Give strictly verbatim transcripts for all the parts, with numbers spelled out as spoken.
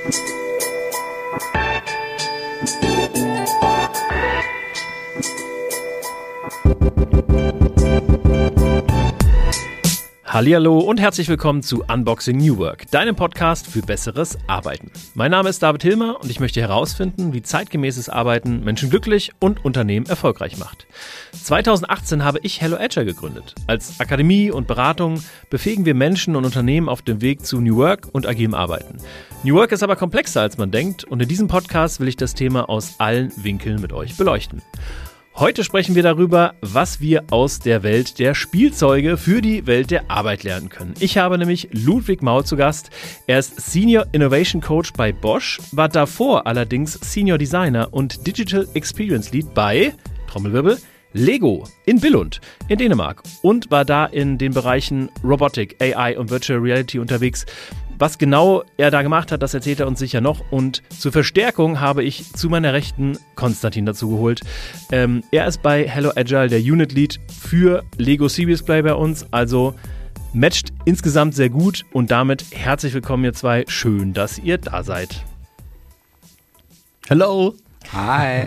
Hallihallo und herzlich willkommen zu Unboxing New Work, deinem Podcast für besseres Arbeiten. Mein Name ist David Hilmer und ich möchte herausfinden, wie zeitgemäßes Arbeiten Menschen glücklich und Unternehmen erfolgreich macht. zweitausendachtzehn habe ich Hello Agile gegründet. Als Akademie und Beratung befähigen wir Menschen und Unternehmen auf dem Weg zu New Work und agilem Arbeiten. New Work ist aber komplexer, als man denkt, und in diesem Podcast will ich das Thema aus allen Winkeln mit euch beleuchten. Heute sprechen wir darüber, was wir aus der Welt der Spielzeuge für die Welt der Arbeit lernen können. Ich habe nämlich Ludwig Maul zu Gast. Er ist Senior Innovation Coach bei Bosch, war davor allerdings Senior Designer und Digital Experience Lead bei, Trommelwirbel, Lego in Billund in Dänemark und war da in den Bereichen Robotik, A I und Virtual Reality unterwegs. Was genau er da gemacht hat, das erzählt er uns sicher noch. Und zur Verstärkung habe ich zu meiner Rechten Konstantin dazu geholt. Ähm, er ist bei Hello Agile der Unit Lead für Lego Serious Play bei uns. Also matcht insgesamt sehr gut. Und damit herzlich willkommen ihr zwei. Schön, dass ihr da seid. Hello. Hi.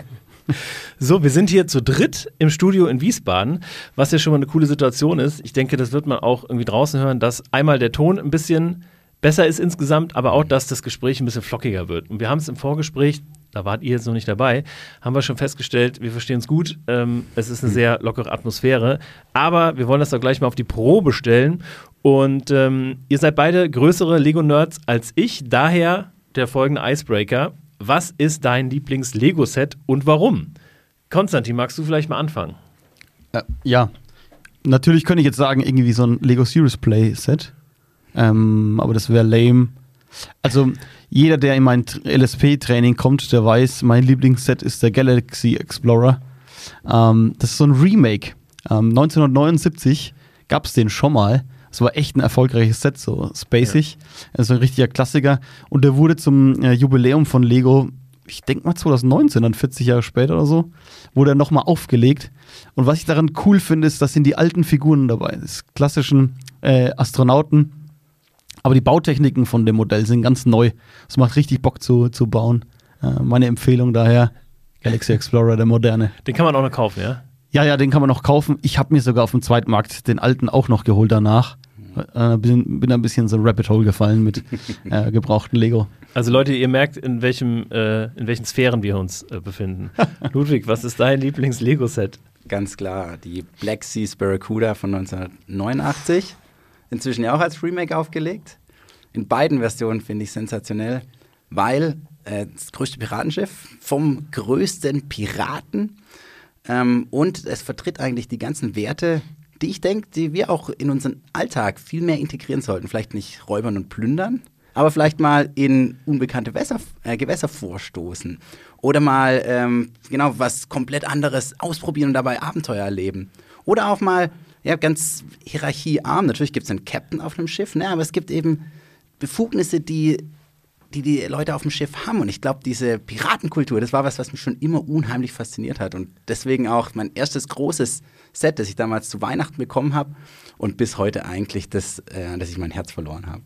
So, wir sind hier zu dritt im Studio in Wiesbaden, was ja schon mal eine coole Situation ist. Ich denke, das wird man auch irgendwie draußen hören, dass einmal der Ton ein bisschen besser ist insgesamt, aber auch, dass das Gespräch ein bisschen flockiger wird. Und wir haben es im Vorgespräch, da wart ihr jetzt noch nicht dabei, haben wir schon festgestellt, wir verstehen uns gut. Ähm, es ist eine sehr lockere Atmosphäre. Aber wir wollen das doch gleich mal auf die Probe stellen. Und ähm, ihr seid beide größere Lego-Nerds als ich. Daher der folgende Icebreaker. Was ist dein Lieblings-Lego-Set und warum? Konstantin, magst du vielleicht mal anfangen? Äh, ja, natürlich könnte ich jetzt sagen, irgendwie so ein Lego Serious Play Set. Ähm, aber das wäre lame. Also jeder, der in mein L S P-Training kommt, der weiß, mein Lieblingsset ist der Galaxy Explorer. Ähm, das ist so ein Remake. Ähm, neunzehnhundertneunundsiebzig gab es den schon mal. Das war echt ein erfolgreiches Set, so spacig. Ja. Also ein richtiger Klassiker. Und der wurde zum äh, Jubiläum von Lego, ich denke mal zweitausendneunzehn, dann vierzig Jahre später oder so, wurde er nochmal aufgelegt. Und was ich daran cool finde, ist, dass sind die alten Figuren dabei. Das klassischen äh, Astronauten. Aber die Bautechniken von dem Modell sind ganz neu. Es macht richtig Bock zu, zu bauen. Äh, meine Empfehlung daher, Galaxy Explorer, der moderne. Den kann man auch noch kaufen, ja? Ja, ja, den kann man noch kaufen. Ich habe mir sogar auf dem Zweitmarkt den alten auch noch geholt danach. Äh, bin, bin ein bisschen so ein Rabbit Hole gefallen mit äh, gebrauchten Lego. Also Leute, ihr merkt, in, welchem, äh, in welchen Sphären wir uns äh, befinden. Ludwig, was ist dein Lieblings-Lego-Set? Ganz klar, die Black Seas Barracuda von neunzehnhundertneunundachtzig. Inzwischen ja auch als Remake aufgelegt. In beiden Versionen finde ich sensationell, weil äh, das größte Piratenschiff vom größten Piraten ähm, und es vertritt eigentlich die ganzen Werte, die ich denke, die wir auch in unseren Alltag viel mehr integrieren sollten. Vielleicht nicht räubern und plündern, aber vielleicht mal in unbekannte Wässer, äh, Gewässer vorstoßen oder mal ähm, genau was komplett anderes ausprobieren und dabei Abenteuer erleben. Oder auch mal ja, ganz hierarchiearm. Natürlich gibt es einen Captain auf einem Schiff, ne, aber es gibt eben Befugnisse, die, die die Leute auf dem Schiff haben. Und ich glaube, diese Piratenkultur, das war was, was mich schon immer unheimlich fasziniert hat. Und deswegen auch mein erstes großes Set, das ich damals zu Weihnachten bekommen habe und bis heute eigentlich, das, äh, dass ich mein Herz verloren habe.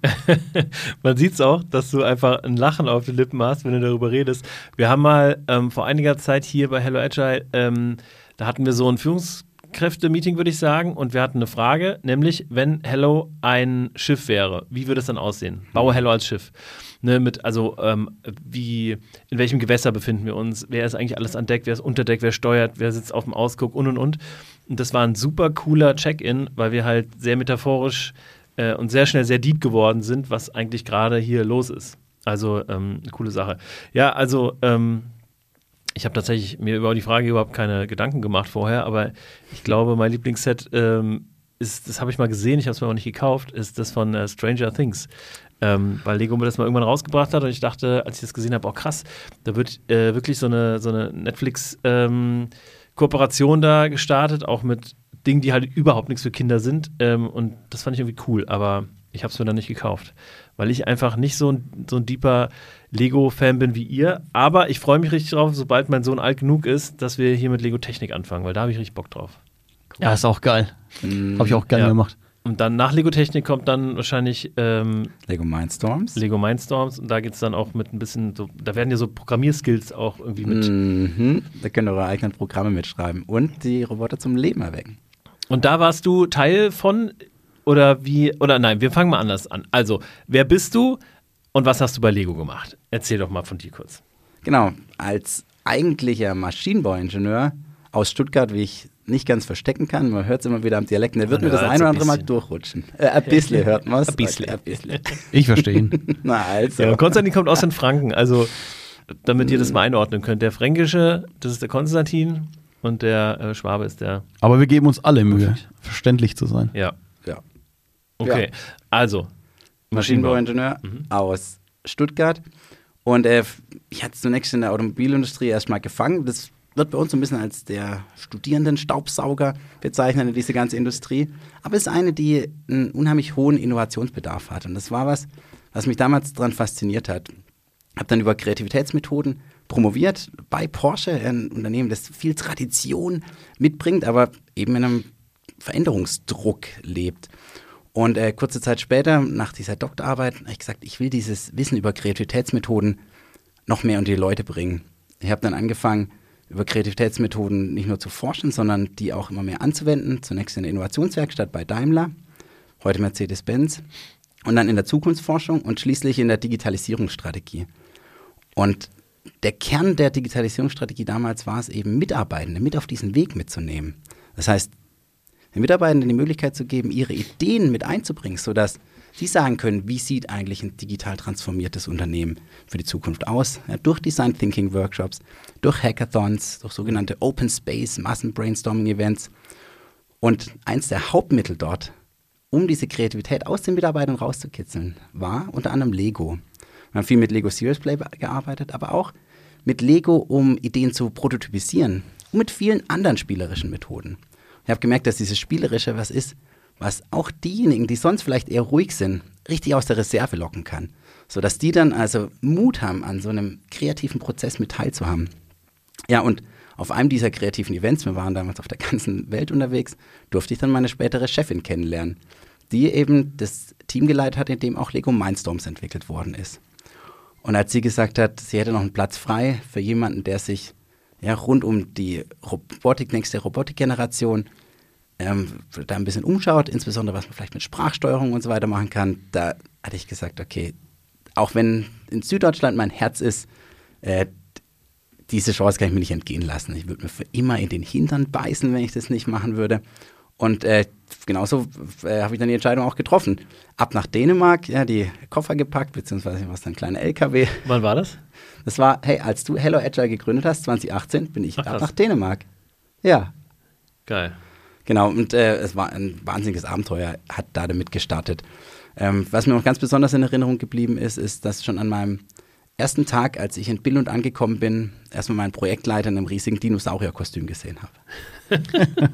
Man sieht es auch, dass du einfach ein Lachen auf den Lippen hast, wenn du darüber redest. Wir haben mal ähm, vor einiger Zeit hier bei Hello Agile, ähm, da hatten wir so ein Führungs Kräfte-Meeting, würde ich sagen, und wir hatten eine Frage, nämlich, wenn Hello ein Schiff wäre, wie würde es dann aussehen? Baue Hello als Schiff. Ne, mit, also, ähm, wie, in welchem Gewässer befinden wir uns? Wer ist eigentlich alles an Deck? Wer ist unter Deck? Wer steuert? Wer sitzt auf dem Ausguck? Und, und, und. Und das war ein super cooler Check-in, weil wir halt sehr metaphorisch äh, und sehr schnell sehr deep geworden sind, was eigentlich gerade hier los ist. Also, ähm, eine coole Sache. Ja, also, ähm, ich habe tatsächlich mir über die Frage überhaupt keine Gedanken gemacht vorher, aber ich glaube, mein Lieblingsset ähm, ist, das habe ich mal gesehen, ich habe es mir auch nicht gekauft, ist das von äh, Stranger Things. Ähm, weil Lego mir das mal irgendwann rausgebracht hat und ich dachte, als ich das gesehen habe, oh krass, da wird äh, wirklich so eine, so eine Netflix-Kooperation ähm, da gestartet, auch mit Dingen, die halt überhaupt nichts für Kinder sind. Ähm, und das fand ich irgendwie cool, aber ich habe es mir dann nicht gekauft, weil ich einfach nicht so ein, so ein deeper Lego-Fan bin wie ihr. Aber ich freue mich richtig drauf, sobald mein Sohn alt genug ist, dass wir hier mit Lego-Technik anfangen, weil da habe ich richtig Bock drauf. Ja, ist auch geil. Mhm. Habe ich auch gerne ja. gemacht. Und dann nach Lego-Technik kommt dann wahrscheinlich ähm, Lego Mindstorms. Lego Mindstorms und da geht es dann auch mit ein bisschen so, da werden ja so Programmierskills auch irgendwie mit. Mhm. Da könnt ihr eure eigenen Programme mitschreiben und die Roboter zum Leben erwecken. Und da warst du Teil von oder wie, oder nein, wir fangen mal anders an. Also, wer bist du und was hast du bei Lego gemacht? Erzähl doch mal von dir kurz. Genau, als eigentlicher Maschinenbauingenieur aus Stuttgart, wie ich nicht ganz verstecken kann, man hört es immer wieder am Dialekt, der wird Man mir das hört's ein oder ein andere Mal bisschen. durchrutschen. Äh, ein bisschen hört man es. Ein bisschen. Ein bisschen. Ich verstehe ihn. Na also. Ja, und Konstantin kommt aus den Franken, also damit ihr das mal einordnen könnt. Der Fränkische, das ist der Konstantin und der äh, Schwabe ist der, Aber wir geben uns alle Mühe, verständlich zu sein. ja. Ja. Okay, Ja. also Maschinenbau. Maschinenbauingenieur aus Stuttgart. Und äh, ich hatte zunächst in der Automobilindustrie erstmal gefangen. Das wird bei uns so ein bisschen als der Studierendenstaubsauger bezeichnet, diese ganze Industrie. Aber es ist eine, die einen unheimlich hohen Innovationsbedarf hat. Und das war was, was mich damals daran fasziniert hat. Habe dann über Kreativitätsmethoden promoviert bei Porsche, ein Unternehmen, das viel Tradition mitbringt, aber eben in einem Veränderungsdruck lebt. Und äh, kurze Zeit später, nach dieser Doktorarbeit, habe ich gesagt, ich will dieses Wissen über Kreativitätsmethoden noch mehr unter die Leute bringen. Ich habe dann angefangen, über Kreativitätsmethoden nicht nur zu forschen, sondern die auch immer mehr anzuwenden. Zunächst in der Innovationswerkstatt bei Daimler, heute Mercedes-Benz, und dann in der Zukunftsforschung und schließlich in der Digitalisierungsstrategie. Und der Kern der Digitalisierungsstrategie damals war es eben, Mitarbeitende mit auf diesen Weg mitzunehmen. Das heißt, den Mitarbeitenden die Möglichkeit zu geben, ihre Ideen mit einzubringen, sodass sie sagen können, wie sieht eigentlich ein digital transformiertes Unternehmen für die Zukunft aus. Ja, durch Design Thinking Workshops, durch Hackathons, durch sogenannte Open Space, Massen-Brainstorming-Events. Und eins der Hauptmittel dort, um diese Kreativität aus den Mitarbeitern rauszukitzeln, war unter anderem Lego. Wir haben viel mit Lego Serious Play gearbeitet, aber auch mit Lego, um Ideen zu prototypisieren und mit vielen anderen spielerischen Methoden. Ich habe gemerkt, dass dieses Spielerische was ist, was auch diejenigen, die sonst vielleicht eher ruhig sind, richtig aus der Reserve locken kann. Sodass die dann also Mut haben, an so einem kreativen Prozess mit teilzuhaben. Ja, und auf einem dieser kreativen Events, wir waren damals auf der ganzen Welt unterwegs, durfte ich dann meine spätere Chefin kennenlernen, die eben das Team geleitet hat, in dem auch Lego Mindstorms entwickelt worden ist. Und als sie gesagt hat, sie hätte noch einen Platz frei für jemanden, der sich ja, rund um die Robotik, nächste Robotikgeneration, ähm, da ein bisschen umschaut, insbesondere was man vielleicht mit Sprachsteuerung und so weiter machen kann, da hatte ich gesagt, okay, auch wenn in Süddeutschland mein Herz ist, äh, diese Chance kann ich mir nicht entgehen lassen. Ich würde mir für immer in den Hintern beißen, wenn ich das nicht machen würde. Und äh, genauso äh, habe ich dann die Entscheidung auch getroffen. Ab nach Dänemark, ja, die Koffer gepackt, beziehungsweise was dann ein kleiner L K W. Wann war das? Das war, hey, als du Hello Agile gegründet hast, zwanzig achtzehn, bin ich Ach, ab krass. nach Dänemark. Ja, Geil. genau. Und äh, es war ein wahnsinniges Abenteuer, hat da damit gestartet. Ähm, was mir noch ganz besonders in Erinnerung geblieben ist, ist, dass schon an meinem ersten Tag, als ich in Billund angekommen bin, erstmal meinen Projektleiter in einem riesigen Dinosaurierkostüm gesehen habe.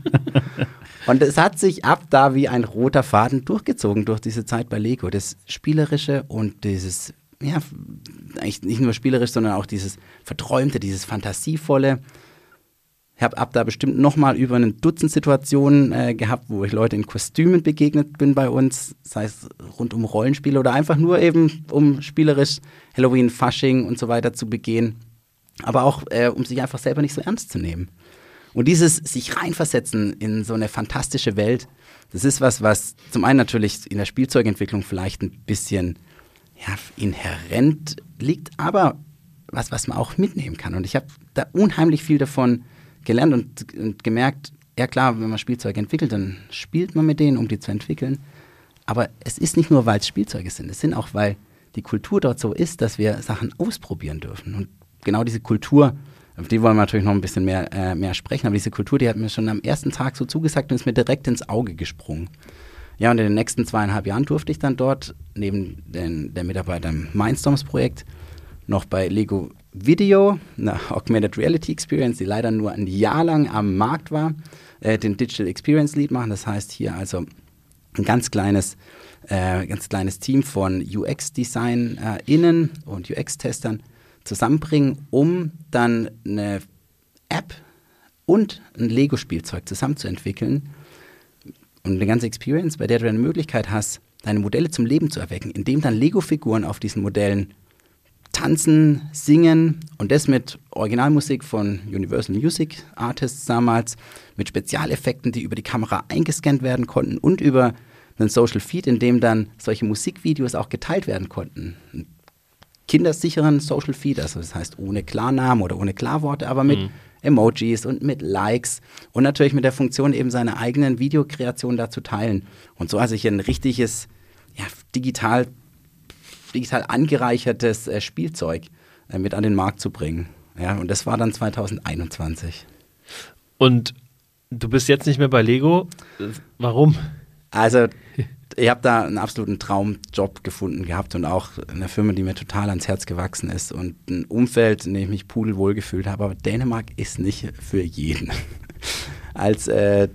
Und es hat sich ab da wie ein roter Faden durchgezogen durch diese Zeit bei Lego. Das Spielerische und dieses, ja, eigentlich nicht nur spielerisch, sondern auch dieses Verträumte, dieses Fantasievolle. Ich habe ab da bestimmt nochmal über ein Dutzend Situationen äh, gehabt, wo ich Leute in Kostümen begegnet bin bei uns, sei es rund um Rollenspiele oder einfach nur eben um spielerisch Halloween, Fasching und so weiter zu begehen, aber auch äh, um sich einfach selber nicht so ernst zu nehmen. Und dieses sich reinversetzen in so eine fantastische Welt, das ist was, was zum einen natürlich in der Spielzeugentwicklung vielleicht ein bisschen ja, inhärent liegt, aber was, was man auch mitnehmen kann. Und ich habe da unheimlich viel davon gelernt und, und gemerkt, ja klar, wenn man Spielzeuge entwickelt, dann spielt man mit denen, um die zu entwickeln. Aber es ist nicht nur, weil es Spielzeuge sind, es sind auch, weil die Kultur dort so ist, dass wir Sachen ausprobieren dürfen. Und genau diese Kultur, auf die wollen wir natürlich noch ein bisschen mehr, äh, mehr sprechen, aber diese Kultur, die hat mir schon am ersten Tag so zugesagt und ist mir direkt ins Auge gesprungen. Ja, und in den nächsten zweieinhalb Jahren durfte ich dann dort, neben den, der Mitarbeiter im Mindstorms-Projekt, noch bei Lego Video, eine Augmented Reality Experience, die leider nur ein Jahr lang am Markt war, äh, den Digital Experience Lead machen. Das heißt hier also ein ganz kleines, äh, ganz kleines Team von U X-DesignerInnen und U X-Testern zusammenbringen, um dann eine App und ein Lego-Spielzeug zusammen zu entwickeln. und eine ganze Experience, bei der du eine Möglichkeit hast, deine Modelle zum Leben zu erwecken, indem dann Lego-Figuren auf diesen Modellen tanzen, singen und das mit Originalmusik von Universal Music Artists damals, mit Spezialeffekten, die über die Kamera eingescannt werden konnten und über einen Social Feed, in dem dann solche Musikvideos auch geteilt werden konnten. Einen kindersicheren Social Feed, also das heißt ohne Klarnamen oder ohne Klarworte, aber mit mhm. Emojis und mit Likes und natürlich mit der Funktion, eben seine eigenen Videokreationen da zu teilen. Und so also ich ein richtiges, ja, digital digital angereichertes äh, Spielzeug äh, mit an den Markt zu bringen. Ja, und das war dann zwanzig einundzwanzig. Und du bist jetzt nicht mehr bei Lego. Warum? Also, ich habe da einen absoluten Traumjob gefunden gehabt und auch eine Firma, die mir total ans Herz gewachsen ist und ein Umfeld, in dem ich mich pudelwohl gefühlt habe. Aber Dänemark ist nicht für jeden. als, äh,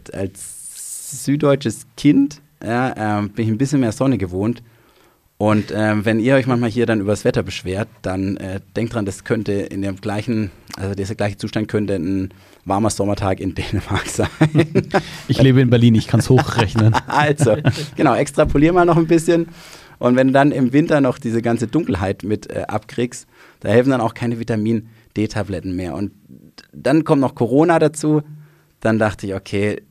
als süddeutsches Kind ja, äh, bin ich ein bisschen mehr Sonne gewohnt. Und ähm, wenn ihr euch manchmal hier dann über das Wetter beschwert, dann äh, denkt dran, das könnte in dem gleichen, also dieser gleiche Zustand könnte ein warmer Sommertag in Dänemark sein. Ich lebe in Berlin, ich kann es hochrechnen. Also, genau, extrapolier mal noch ein bisschen. Und wenn du dann im Winter noch diese ganze Dunkelheit mit äh, abkriegst, da helfen dann auch keine Vitamin-D-Tabletten mehr. Und dann kommt noch Corona dazu. Dann dachte ich, okay,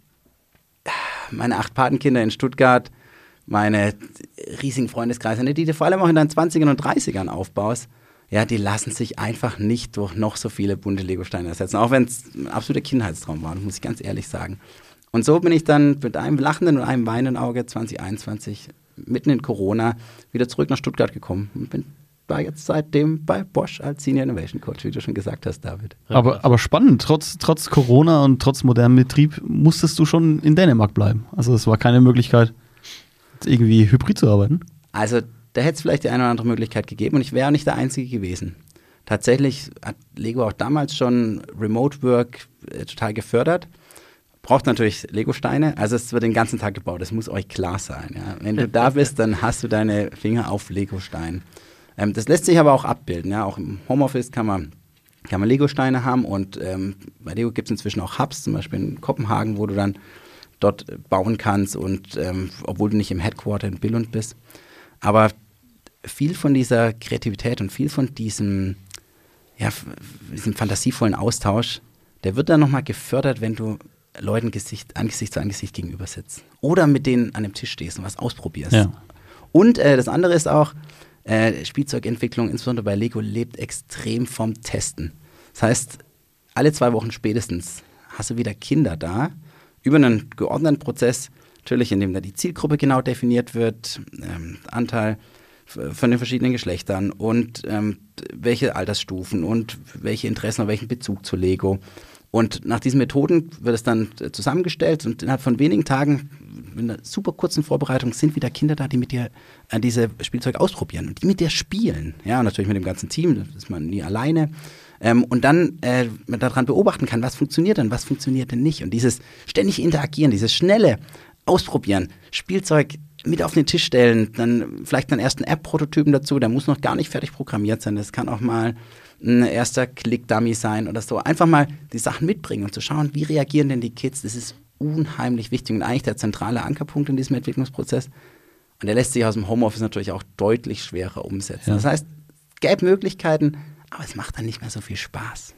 meine acht Patenkinder in Stuttgart, meine riesigen Freundeskreise, die du vor allem auch in deinen zwanzigern und dreißigern aufbaust, ja, die lassen sich einfach nicht durch noch so viele bunte Lego-Steine ersetzen. Auch wenn es ein absoluter Kindheitstraum war, muss ich ganz ehrlich sagen. Und so bin ich dann mit einem lachenden und einem weinenden Auge zwanzig einundzwanzig mitten in Corona wieder zurück nach Stuttgart gekommen und bin da jetzt seitdem bei Bosch als Senior Innovation Coach, wie du schon gesagt hast, David. Aber, aber spannend, trotz, trotz Corona und trotz modernem Betrieb musstest du schon in Dänemark bleiben. Also es war keine Möglichkeit, irgendwie hybrid zu arbeiten? Also da hätte es vielleicht die eine oder andere Möglichkeit gegeben und ich wäre nicht der Einzige gewesen. Tatsächlich hat Lego auch damals schon Remote Work äh, total gefördert. Braucht natürlich Lego-Steine, also es wird den ganzen Tag gebaut, das muss euch klar sein. Ja? Wenn du da bist, dann hast du deine Finger auf Lego-Steinen. Ähm, das lässt sich aber auch abbilden. Ja? Auch im Homeoffice kann man, kann man Lego-Steine haben und ähm, bei Lego gibt es inzwischen auch Hubs, zum Beispiel in Kopenhagen, wo du dann dort bauen kannst und ähm, obwohl du nicht im Headquarter in Billund bist. Aber viel von dieser Kreativität und viel von diesem, ja, diesem fantasievollen Austausch, der wird dann nochmal gefördert, wenn du Leuten Gesicht, Angesicht zu Angesicht gegenüber sitzt. Oder mit denen an dem Tisch stehst und was ausprobierst. Ja. Und äh, das andere ist auch, äh, Spielzeugentwicklung, insbesondere bei Lego, lebt extrem vom Testen. Das heißt, alle zwei Wochen spätestens hast du wieder Kinder da, über einen geordneten Prozess, natürlich, in dem da die Zielgruppe genau definiert wird, ähm, Anteil von den verschiedenen Geschlechtern und ähm, welche Altersstufen und welche Interessen und welchen Bezug zu Lego. Und nach diesen Methoden wird es dann zusammengestellt und innerhalb von wenigen Tagen, in einer super kurzen Vorbereitung, sind wieder Kinder da, die mit dir äh, diese Spielzeuge ausprobieren und die mit dir spielen. Ja, und natürlich mit dem ganzen Team, das ist man nie alleine. Ähm, und dann äh, man daran beobachten kann, was funktioniert denn, was funktioniert denn nicht. Und dieses ständig Interagieren, dieses schnelle Ausprobieren, Spielzeug mit auf den Tisch stellen, dann vielleicht einen ersten App-Prototypen dazu, der muss noch gar nicht fertig programmiert sein, das kann auch mal ein erster Click-Dummy sein oder so. Einfach mal die Sachen mitbringen und zu schauen, wie reagieren denn die Kids, das ist unheimlich wichtig und eigentlich der zentrale Ankerpunkt in diesem Entwicklungsprozess. Und der lässt sich aus dem Homeoffice natürlich auch deutlich schwerer umsetzen. Ja. Das heißt, es gäbe Möglichkeiten, aber es macht dann nicht mehr so viel Spaß.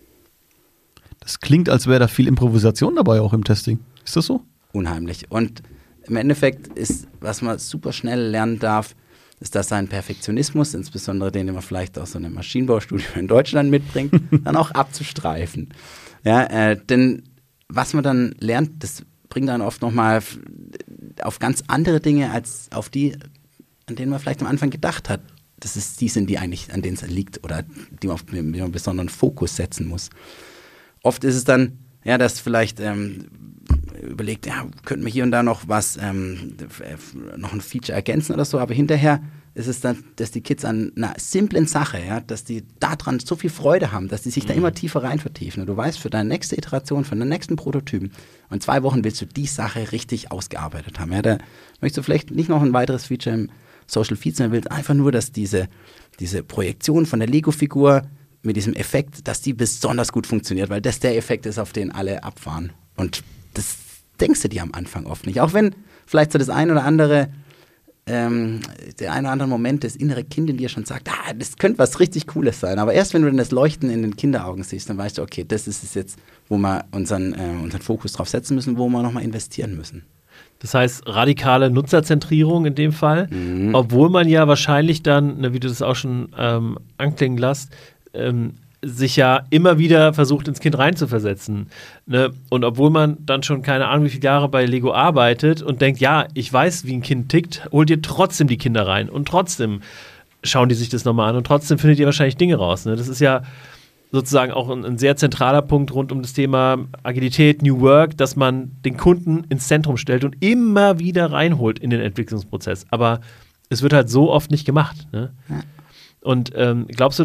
Das klingt, als wäre da viel Improvisation dabei auch im Testing. Ist das so? Unheimlich. Und im Endeffekt ist, was man super schnell lernen darf, ist, dass sein Perfektionismus, insbesondere den, den man vielleicht aus so einem Maschinenbaustudium in Deutschland mitbringt, dann auch abzustreifen. Ja, äh, denn was man dann lernt, das bringt dann oft nochmal auf ganz andere Dinge, als auf die, an denen man vielleicht am Anfang gedacht hat. Das ist die sind, die eigentlich, an denen es liegt oder die man auf einen besonderen Fokus setzen muss. Oft ist es dann, ja, dass vielleicht ähm, überlegt, ja, könnten wir hier und da noch was, ähm, noch ein Feature ergänzen oder so, aber hinterher ist es dann, dass die Kids an einer simplen Sache, ja, dass die daran so viel Freude haben, dass die sich mhm. da immer tiefer rein vertiefen. Und du weißt, für deine nächste Iteration, für den nächsten Prototypen, in zwei Wochen willst du die Sache richtig ausgearbeitet haben. Ja, da möchtest du vielleicht nicht noch ein weiteres Feature im Social Feed, sondern willst einfach nur, dass diese, diese Projektion von der Lego-Figur mit diesem Effekt, dass die besonders gut funktioniert, weil das der Effekt ist, auf den alle abfahren. Und das denkst du dir am Anfang oft nicht. Auch wenn vielleicht so das ein oder andere, ähm, der ein oder andere Moment das innere Kind in dir schon sagt, ah, das könnte was richtig Cooles sein. Aber erst wenn du dann das Leuchten in den Kinderaugen siehst, dann weißt du, okay, das ist es jetzt, wo wir unseren, äh, unseren Fokus drauf setzen müssen, wo wir nochmal investieren müssen. Das heißt, radikale Nutzerzentrierung in dem Fall, Mhm. obwohl man ja wahrscheinlich dann, ne, wie du das auch schon ähm, anklingen lässt, ähm, sich ja immer wieder versucht, ins Kind reinzuversetzen. Ne? Und obwohl man dann schon keine Ahnung, wie viele Jahre bei Lego arbeitet und denkt, ja, ich weiß, wie ein Kind tickt, holt ihr trotzdem die Kinder rein und trotzdem schauen die sich das nochmal an und trotzdem findet ihr wahrscheinlich Dinge raus. Ne? Das ist ja sozusagen auch ein, ein sehr zentraler Punkt rund um das Thema Agilität, New Work, dass man den Kunden ins Zentrum stellt und immer wieder reinholt in den Entwicklungsprozess. Aber es wird halt so oft nicht gemacht. Ne? Ja. Und ähm, glaubst du,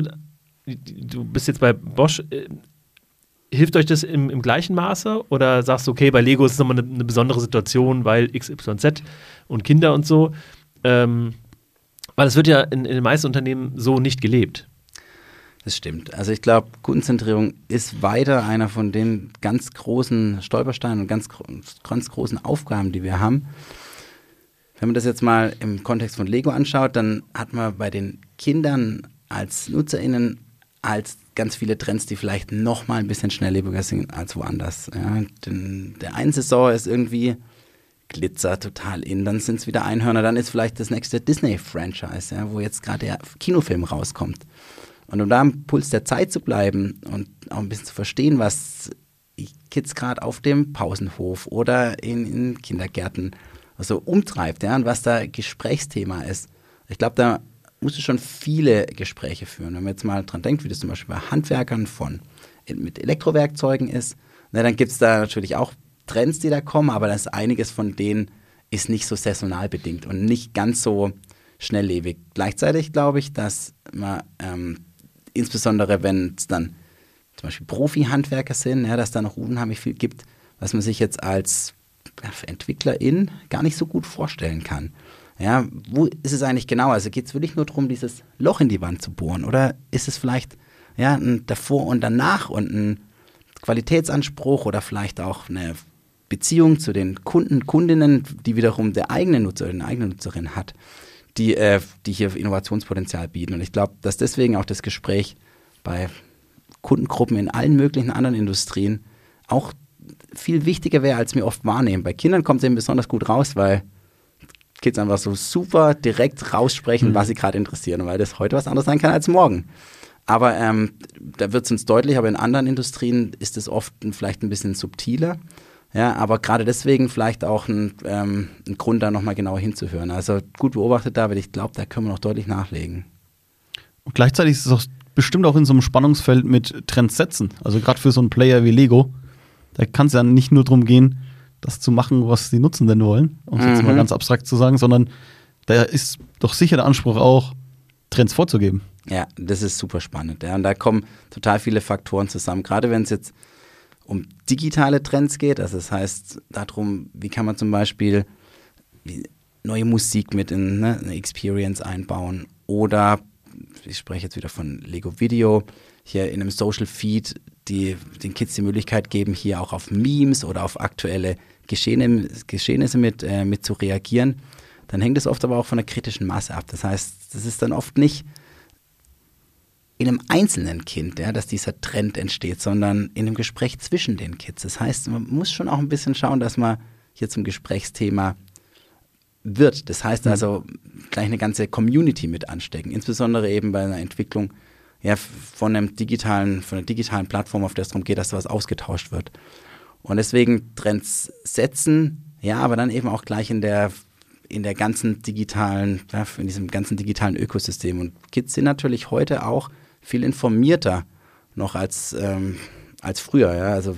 du bist jetzt bei Bosch, äh, hilft euch das im, im gleichen Maße oder sagst du, okay, bei Lego ist es nochmal eine, eine besondere Situation, weil X Y Z und Kinder und so, ähm, weil es wird ja in, in den meisten Unternehmen so nicht gelebt. Das stimmt. Also ich glaube, Kundenzentrierung ist weiter einer von den ganz großen Stolpersteinen und ganz, ganz großen Aufgaben, die wir haben. Wenn man das jetzt mal im Kontext von Lego anschaut, dann hat man bei den Kindern als NutzerInnen als ganz viele Trends, die vielleicht noch mal ein bisschen schnelllebiger sind als woanders. Ja, denn der einen Saison ist irgendwie Glitzer total in, dann sind es wieder Einhörner, dann ist vielleicht das nächste Disney-Franchise, ja, wo jetzt gerade der Kinofilm rauskommt. Und um da am Puls der Zeit zu bleiben und auch ein bisschen zu verstehen, was Kids gerade auf dem Pausenhof oder in, in Kindergärten also umtreibt, ja, und was da Gesprächsthema ist. Ich glaube, da musst du schon viele Gespräche führen. Wenn man jetzt mal dran denkt, wie das zum Beispiel bei Handwerkern von mit Elektrowerkzeugen ist, na, dann gibt es da natürlich auch Trends, die da kommen, aber das einiges von denen ist nicht so saisonal bedingt und nicht ganz so schnelllebig. Gleichzeitig glaube ich, dass man ähm, insbesondere, wenn es dann zum Beispiel Profi-Handwerker sind, ja, dass da noch unheimlich viel gibt, was man sich jetzt als ja, Entwicklerin gar nicht so gut vorstellen kann. Ja, wo ist es eigentlich genau? Also geht es wirklich nur darum, dieses Loch in die Wand zu bohren? Oder ist es vielleicht ja, ein Davor und Danach und ein Qualitätsanspruch oder vielleicht auch eine Beziehung zu den Kunden, Kundinnen, die wiederum der eigene Nutzer oder die eigene Nutzerin hat, die, äh, die hier Innovationspotenzial bieten. Und ich glaube, dass deswegen auch das Gespräch bei Kundengruppen in allen möglichen anderen Industrien auch viel wichtiger wäre, als wir oft wahrnehmen. Bei Kindern kommt es eben besonders gut raus, weil Kids einfach so super direkt raussprechen, mhm. was sie gerade interessieren, weil das heute was anderes sein kann als morgen. Aber ähm, da wird es uns deutlich, aber in anderen Industrien ist es oft vielleicht ein bisschen subtiler. Ja, aber gerade deswegen vielleicht auch ein, ähm, ein Grund, da nochmal genauer hinzuhören. Also gut beobachtet, David, ich glaube, da können wir noch deutlich nachlegen. Und gleichzeitig ist es auch bestimmt auch in so einem Spannungsfeld mit Trends setzen. Also gerade für so einen Player wie Lego, da kann es ja nicht nur darum gehen, das zu machen, was die Nutzenden wollen, um es mhm. jetzt mal ganz abstrakt zu sagen, sondern da ist doch sicher der Anspruch auch, Trends vorzugeben. Ja, das ist super spannend. Ja. Und da kommen total viele Faktoren zusammen. Gerade wenn es jetzt um digitale Trends geht, also das heißt darum, wie kann man zum Beispiel neue Musik mit in ne, eine Experience einbauen oder, ich spreche jetzt wieder von Lego Video, hier in einem Social Feed, die den Kids die Möglichkeit geben, hier auch auf Memes oder auf aktuelle Geschehne, Geschehnisse mit, äh, mit zu reagieren, dann hängt es oft aber auch von der kritischen Masse ab. Das heißt, das ist dann oft nicht in einem einzelnen Kind, ja, dass dieser Trend entsteht, sondern in einem Gespräch zwischen den Kids. Das heißt, man muss schon auch ein bisschen schauen, dass man hier zum Gesprächsthema wird. Das heißt also, gleich eine ganze Community mit anstecken, insbesondere eben bei einer Entwicklung ja, von einem digitalen, von einer digitalen Plattform, auf der es darum geht, dass da was ausgetauscht wird. Und deswegen Trends setzen, ja, aber dann eben auch gleich in der in der ganzen digitalen, ja, in diesem ganzen digitalen Ökosystem. Und Kids sind natürlich heute auch viel informierter noch als, ähm, als früher. Ja? Also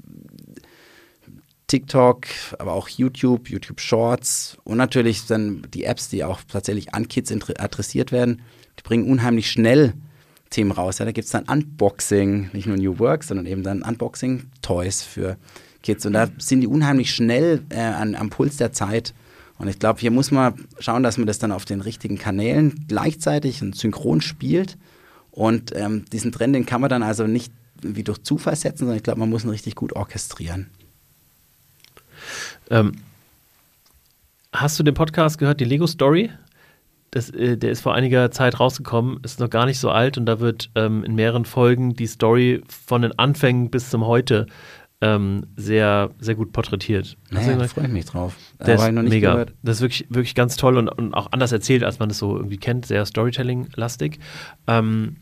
TikTok, aber auch YouTube, YouTube Shorts und natürlich dann die Apps, die auch tatsächlich an Kids adressiert werden, die bringen unheimlich schnell Themen raus. Ja? Da gibt es dann Unboxing, nicht nur New Work, sondern eben dann Unboxing-Toys für Kids. Und da sind die unheimlich schnell äh, an, am Puls der Zeit. Und ich glaube, hier muss man schauen, dass man das dann auf den richtigen Kanälen gleichzeitig und synchron spielt. Und ähm, diesen Trend, den kann man dann also nicht wie durch Zufall setzen, sondern ich glaube, man muss ihn richtig gut orchestrieren. Ähm, hast du den Podcast gehört, die Lego Story? Das, äh, der ist vor einiger Zeit rausgekommen, ist noch gar nicht so alt und da wird ähm, in mehreren Folgen die Story von den Anfängen bis zum Heute ähm, sehr, sehr gut porträtiert. Naja, da freue ich mich drauf. Der Aber ist noch nicht mega. gehört. Das ist wirklich, wirklich ganz toll und, und auch anders erzählt, als man das so irgendwie kennt, sehr Storytelling-lastig. Ähm,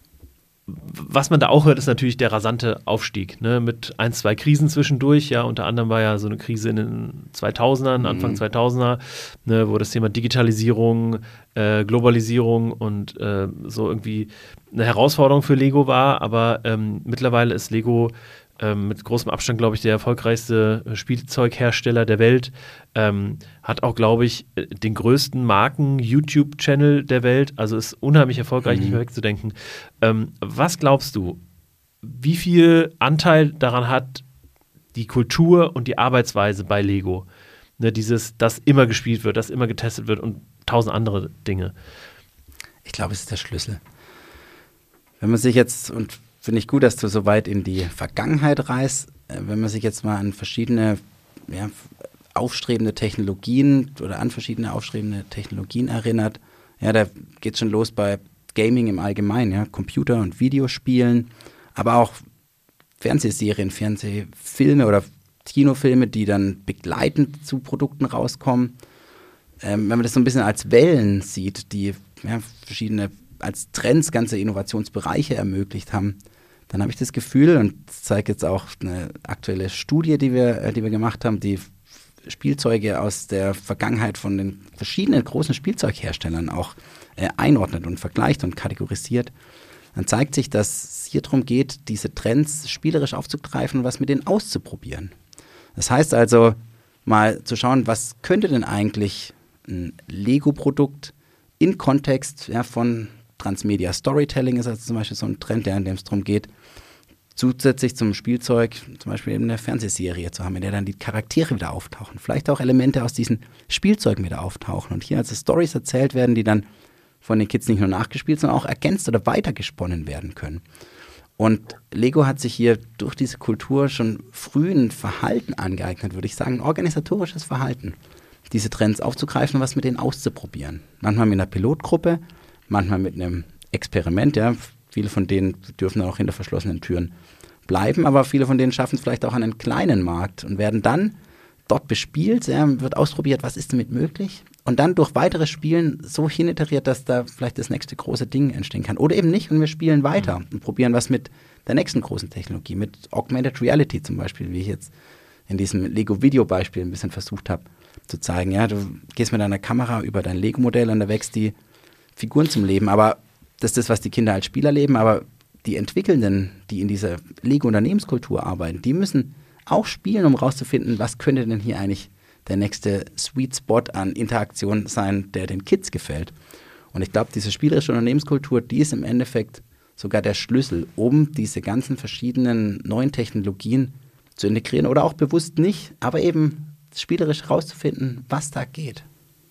was man da auch hört, ist natürlich der rasante Aufstieg, ne? Mit ein, zwei Krisen zwischendurch, ja, unter anderem war ja so eine Krise in den zweitausendern, Anfang Mhm. zweitausender, ne, wo das Thema Digitalisierung, äh, Globalisierung und äh, so irgendwie eine Herausforderung für Lego war, aber ähm, mittlerweile ist Lego ähm, mit großem Abstand, glaube ich, der erfolgreichste Spielzeughersteller der Welt, ähm, hat auch, glaube ich, den größten Marken-YouTube-Channel der Welt, also ist unheimlich erfolgreich, Mhm. nicht mehr wegzudenken. Ähm, was glaubst du, wie viel Anteil daran hat die Kultur und die Arbeitsweise bei Lego? Ne, dieses, dass immer gespielt wird, dass immer getestet wird und tausend andere Dinge. Ich glaube, es ist der Schlüssel. Wenn man sich jetzt, und finde ich gut, dass du so weit in die Vergangenheit reist, äh, wenn man sich jetzt mal an verschiedene ja, aufstrebende Technologien oder an verschiedene aufstrebende Technologien erinnert, ja, da geht es schon los bei Gaming im Allgemeinen, ja, Computer- und Videospielen, aber auch Fernsehserien, Fernsehfilme oder Kinofilme, die dann begleitend zu Produkten rauskommen. Ähm, wenn man das so ein bisschen als Wellen sieht, die ja, verschiedene als Trends ganze Innovationsbereiche ermöglicht haben, dann habe ich das Gefühl, und das zeigt jetzt auch eine aktuelle Studie, die wir, äh, die wir gemacht haben, die Spielzeuge aus der Vergangenheit von den verschiedenen großen Spielzeugherstellern auch äh, einordnet und vergleicht und kategorisiert, dann zeigt sich, dass es hier darum geht, diese Trends spielerisch aufzugreifen und was mit denen auszuprobieren. Das heißt also, mal zu schauen, was könnte denn eigentlich ein Lego-Produkt in Kontext ja, von Transmedia Storytelling ist also zum Beispiel so ein Trend, der, in dem es darum geht, zusätzlich zum Spielzeug zum Beispiel eben eine Fernsehserie zu haben, in der dann die Charaktere wieder auftauchen. Vielleicht auch Elemente aus diesen Spielzeugen wieder auftauchen. Und hier also Storys erzählt werden, die dann von den Kids nicht nur nachgespielt, sondern auch ergänzt oder weitergesponnen werden können. Und Lego hat sich hier durch diese Kultur schon früh ein Verhalten angeeignet, würde ich sagen, ein organisatorisches Verhalten, diese Trends aufzugreifen und was mit denen auszuprobieren. Manchmal mit einer Pilotgruppe, manchmal mit einem Experiment, ja. Viele von denen dürfen dann auch hinter verschlossenen Türen bleiben, aber viele von denen schaffen es vielleicht auch an einen kleinen Markt und werden dann dort bespielt, ja, wird ausprobiert, was ist damit möglich und dann durch weiteres Spielen so hiniteriert, dass da vielleicht das nächste große Ding entstehen kann. Oder eben nicht und wir spielen weiter mhm. und probieren was mit der nächsten großen Technologie, mit Augmented Reality zum Beispiel, wie ich jetzt in diesem Lego-Video-Beispiel ein bisschen versucht habe zu zeigen. Ja, du gehst mit deiner Kamera über dein Lego-Modell und da wächst die Figuren zum Leben, aber das ist das, was die Kinder als Spieler leben, aber die Entwickelnden, die in dieser Lego-Unternehmenskultur arbeiten, die müssen auch spielen, um rauszufinden, was könnte denn hier eigentlich der nächste Sweet Spot an Interaktion sein, der den Kids gefällt. Und ich glaube, diese spielerische Unternehmenskultur, die ist im Endeffekt sogar der Schlüssel, um diese ganzen verschiedenen neuen Technologien zu integrieren oder auch bewusst nicht, aber eben spielerisch rauszufinden, was da geht.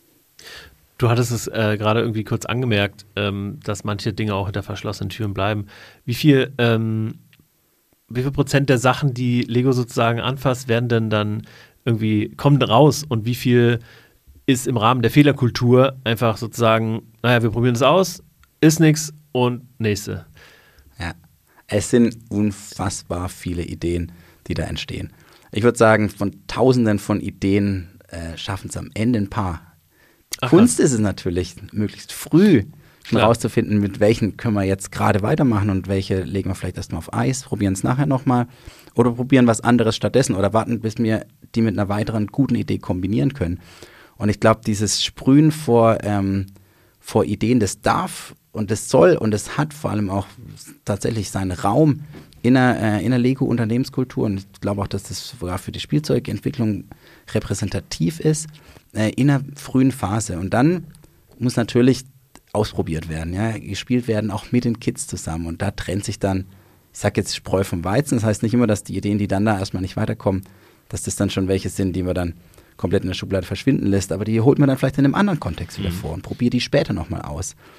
Du hattest es äh, gerade irgendwie kurz angemerkt, ähm, dass manche Dinge auch hinter verschlossenen Türen bleiben. Wie viel, ähm, wie viel Prozent der Sachen, die Lego sozusagen anfasst, werden denn dann irgendwie, kommen raus und wie viel ist im Rahmen der Fehlerkultur einfach sozusagen, naja, wir probieren es aus, ist nichts und nächste. Ja, es sind unfassbar viele Ideen, die da entstehen. Ich würde sagen, von Tausenden von Ideen äh, schaffen es am Ende ein paar. Ach, Kunst ist es natürlich, möglichst früh schon Klar. rauszufinden, mit welchen können wir jetzt gerade weitermachen und welche legen wir vielleicht erstmal auf Eis, probieren es nachher nochmal oder probieren was anderes stattdessen oder warten, bis wir die mit einer weiteren guten Idee kombinieren können. Und ich glaube, dieses Sprühen vor, ähm, vor Ideen, das darf und das soll und das hat vor allem auch tatsächlich seinen Raum in einer, äh, in einer Lego-Unternehmenskultur und ich glaube auch, dass das sogar für die Spielzeugentwicklung repräsentativ ist, äh, in einer frühen Phase. Und dann muss natürlich ausprobiert werden, ja, gespielt werden, auch mit den Kids zusammen. Und da trennt sich dann, ich sag jetzt Spreu vom Weizen, das heißt nicht immer, dass die Ideen, die dann da erstmal nicht weiterkommen, dass das dann schon welche sind, die man dann komplett in der Schublade verschwinden lässt, aber die holt man dann vielleicht in einem anderen Kontext wieder mhm. vor und probiert die später nochmal aus.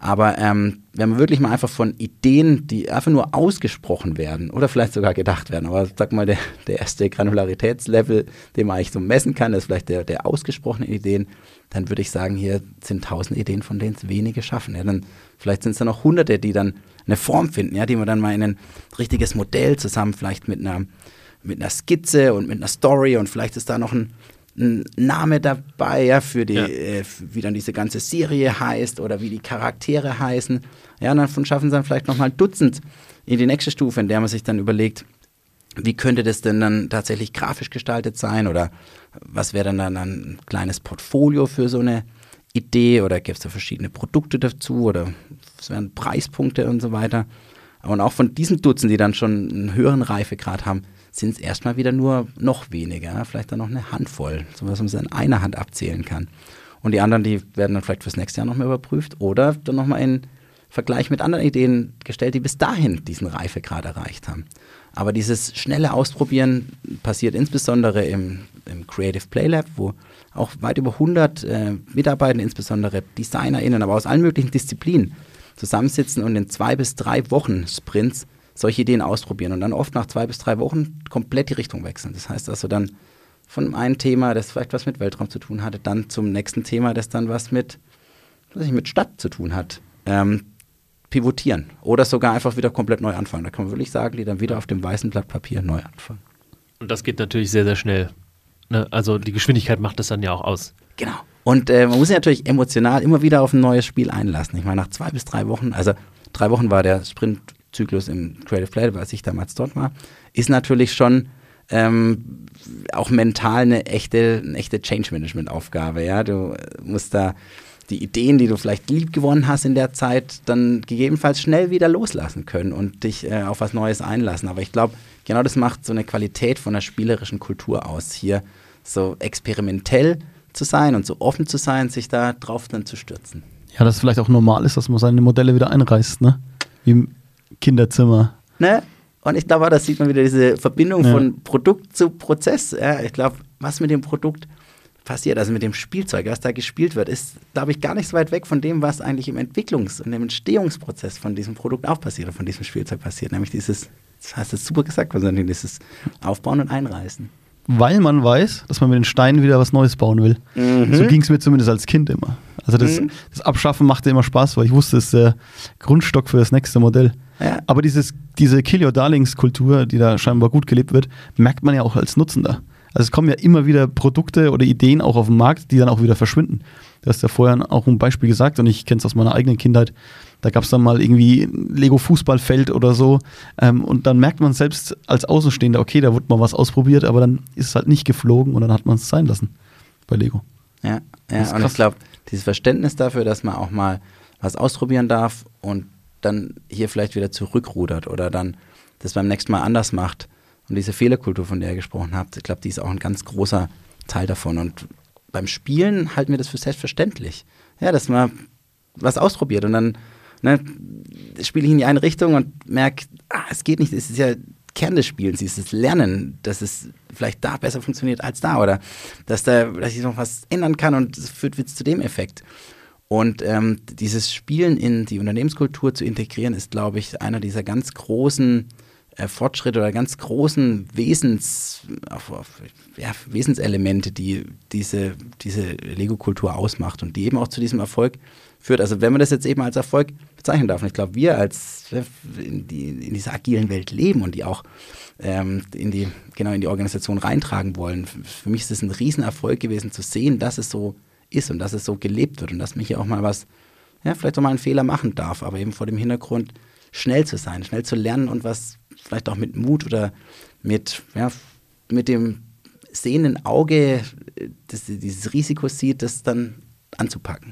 Aber ähm, wenn man wirklich mal einfach von Ideen, die einfach nur ausgesprochen werden oder vielleicht sogar gedacht werden, aber sag mal, der, der erste Granularitätslevel, den man eigentlich so messen kann, ist vielleicht der, der ausgesprochenen Ideen, dann würde ich sagen, hier sind tausend Ideen, von denen es wenige schaffen. Ja, dann, vielleicht sind es dann noch hunderte, die dann eine Form finden, ja, die man dann mal in ein richtiges Modell zusammen, vielleicht mit einer, mit einer Skizze und mit einer Story und vielleicht ist da noch ein ein Name dabei, ja, für die, ja. äh, wie dann diese ganze Serie heißt oder wie die Charaktere heißen. Ja, und davon schaffen sie dann vielleicht nochmal ein Dutzend in die nächste Stufe, in der man sich dann überlegt, wie könnte das denn dann tatsächlich grafisch gestaltet sein oder was wäre dann, dann ein kleines Portfolio für so eine Idee oder gäbe es da verschiedene Produkte dazu oder was wären Preispunkte und so weiter. Und auch von diesen Dutzend, die dann schon einen höheren Reifegrad haben, sind es erstmal wieder nur noch weniger, vielleicht dann noch eine Handvoll, so was man in einer Hand abzählen kann. Und die anderen, die werden dann vielleicht fürs nächste Jahr nochmal überprüft oder dann nochmal in Vergleich mit anderen Ideen gestellt, die bis dahin diesen Reifegrad erreicht haben. Aber dieses schnelle Ausprobieren passiert insbesondere im, im Creative Play Lab, wo auch weit über hundert äh, Mitarbeiter, insbesondere DesignerInnen, aber aus allen möglichen Disziplinen zusammensitzen und in zwei bis drei Wochen Sprints solche Ideen ausprobieren und dann oft nach zwei bis drei Wochen komplett die Richtung wechseln. Das heißt also dann von einem Thema, das vielleicht was mit Weltraum zu tun hatte, dann zum nächsten Thema, das dann was mit, was ich, mit Stadt zu tun hat, ähm, pivotieren oder sogar einfach wieder komplett neu anfangen. Da kann man wirklich sagen, die dann wieder auf dem weißen Blatt Papier neu anfangen. Und das geht natürlich sehr, sehr schnell. Ne? Also die Geschwindigkeit macht das dann ja auch aus. Genau. Und äh, man muss sich natürlich emotional immer wieder auf ein neues Spiel einlassen. Ich meine, nach zwei bis drei Wochen, also drei Wochen war der Sprintzyklus im Creative Play, als ich damals dort war, ist natürlich schon ähm, auch mental eine echte, eine echte Change-Management-Aufgabe. Ja? Du musst da die Ideen, die du vielleicht lieb gewonnen hast in der Zeit, dann gegebenenfalls schnell wieder loslassen können und dich äh, auf was Neues einlassen. Aber ich glaube, genau das macht so eine Qualität von der spielerischen Kultur aus, hier so experimentell zu sein und so offen zu sein, sich da drauf dann zu stürzen. Ja, dass es vielleicht auch normal ist, dass man seine Modelle wieder einreißt, ne? Wie im Kinderzimmer. Ne? Und ich glaube, da sieht man wieder diese Verbindung ja. von Produkt zu Prozess. Ja, ich glaube, was mit dem Produkt passiert, also mit dem Spielzeug, was da gespielt wird, ist, glaube ich, gar nicht so weit weg von dem, was eigentlich im Entwicklungs- und im Entstehungsprozess von diesem Produkt auch passiert, von diesem Spielzeug passiert. Nämlich dieses, das hast du super gesagt, wahrscheinlich, dieses Aufbauen und Einreißen. Weil man weiß, dass man mit den Steinen wieder was Neues bauen will. Mhm. So ging es mir zumindest als Kind immer. Also das, mhm. das Abschaffen machte immer Spaß, weil ich wusste, es ist der Grundstock für das nächste Modell. Ja. Aber dieses, diese Kill-Your-Darlings-Kultur, die da scheinbar gut gelebt wird, merkt man ja auch als Nutzender. Also es kommen ja immer wieder Produkte oder Ideen auch auf den Markt, die dann auch wieder verschwinden. Du hast ja vorher auch ein Beispiel gesagt und ich kenne es aus meiner eigenen Kindheit. Da gab es dann mal irgendwie ein Lego-Fußballfeld oder so ähm, und dann merkt man selbst als Außenstehender, okay, da wurde mal was ausprobiert, aber dann ist es halt nicht geflogen und dann hat man es sein lassen bei Lego. Ja, ja und ich glaube, dieses Verständnis dafür, dass man auch mal was ausprobieren darf und dann hier vielleicht wieder zurückrudert oder dann das beim nächsten Mal anders macht, und diese Fehlerkultur, von der ihr gesprochen habt, ich glaube, die ist auch ein ganz großer Teil davon. Und beim Spielen halten wir das für selbstverständlich. Ja, dass man was ausprobiert und dann ne, spiele ich in die eine Richtung und merke, ah, es geht nicht, es ist ja Kern des Spielens, dieses Lernen, dass es vielleicht da besser funktioniert als da oder dass, da, dass ich noch was ändern kann und es führt jetzt zu dem Effekt. Und ähm, dieses Spielen in die Unternehmenskultur zu integrieren, ist, glaube ich, einer dieser ganz großen Fortschritte oder ganz großen Wesens, auf, auf, ja, Wesenselemente, die diese, diese Lego-Kultur ausmacht und die eben auch zu diesem Erfolg führt. Also wenn man das jetzt eben als Erfolg bezeichnen darf, und ich glaube, wir als in, die, in dieser agilen Welt leben und die auch ähm, in die, genau in die Organisation reintragen wollen, für mich ist es ein Riesenerfolg gewesen zu sehen, dass es so ist und dass es so gelebt wird und dass man hier auch mal was, ja, vielleicht auch mal einen Fehler machen darf, aber eben vor dem Hintergrund schnell zu sein, schnell zu lernen und was vielleicht auch mit Mut oder mit, ja, mit dem sehenden Auge das, dieses Risiko sieht, das dann anzupacken.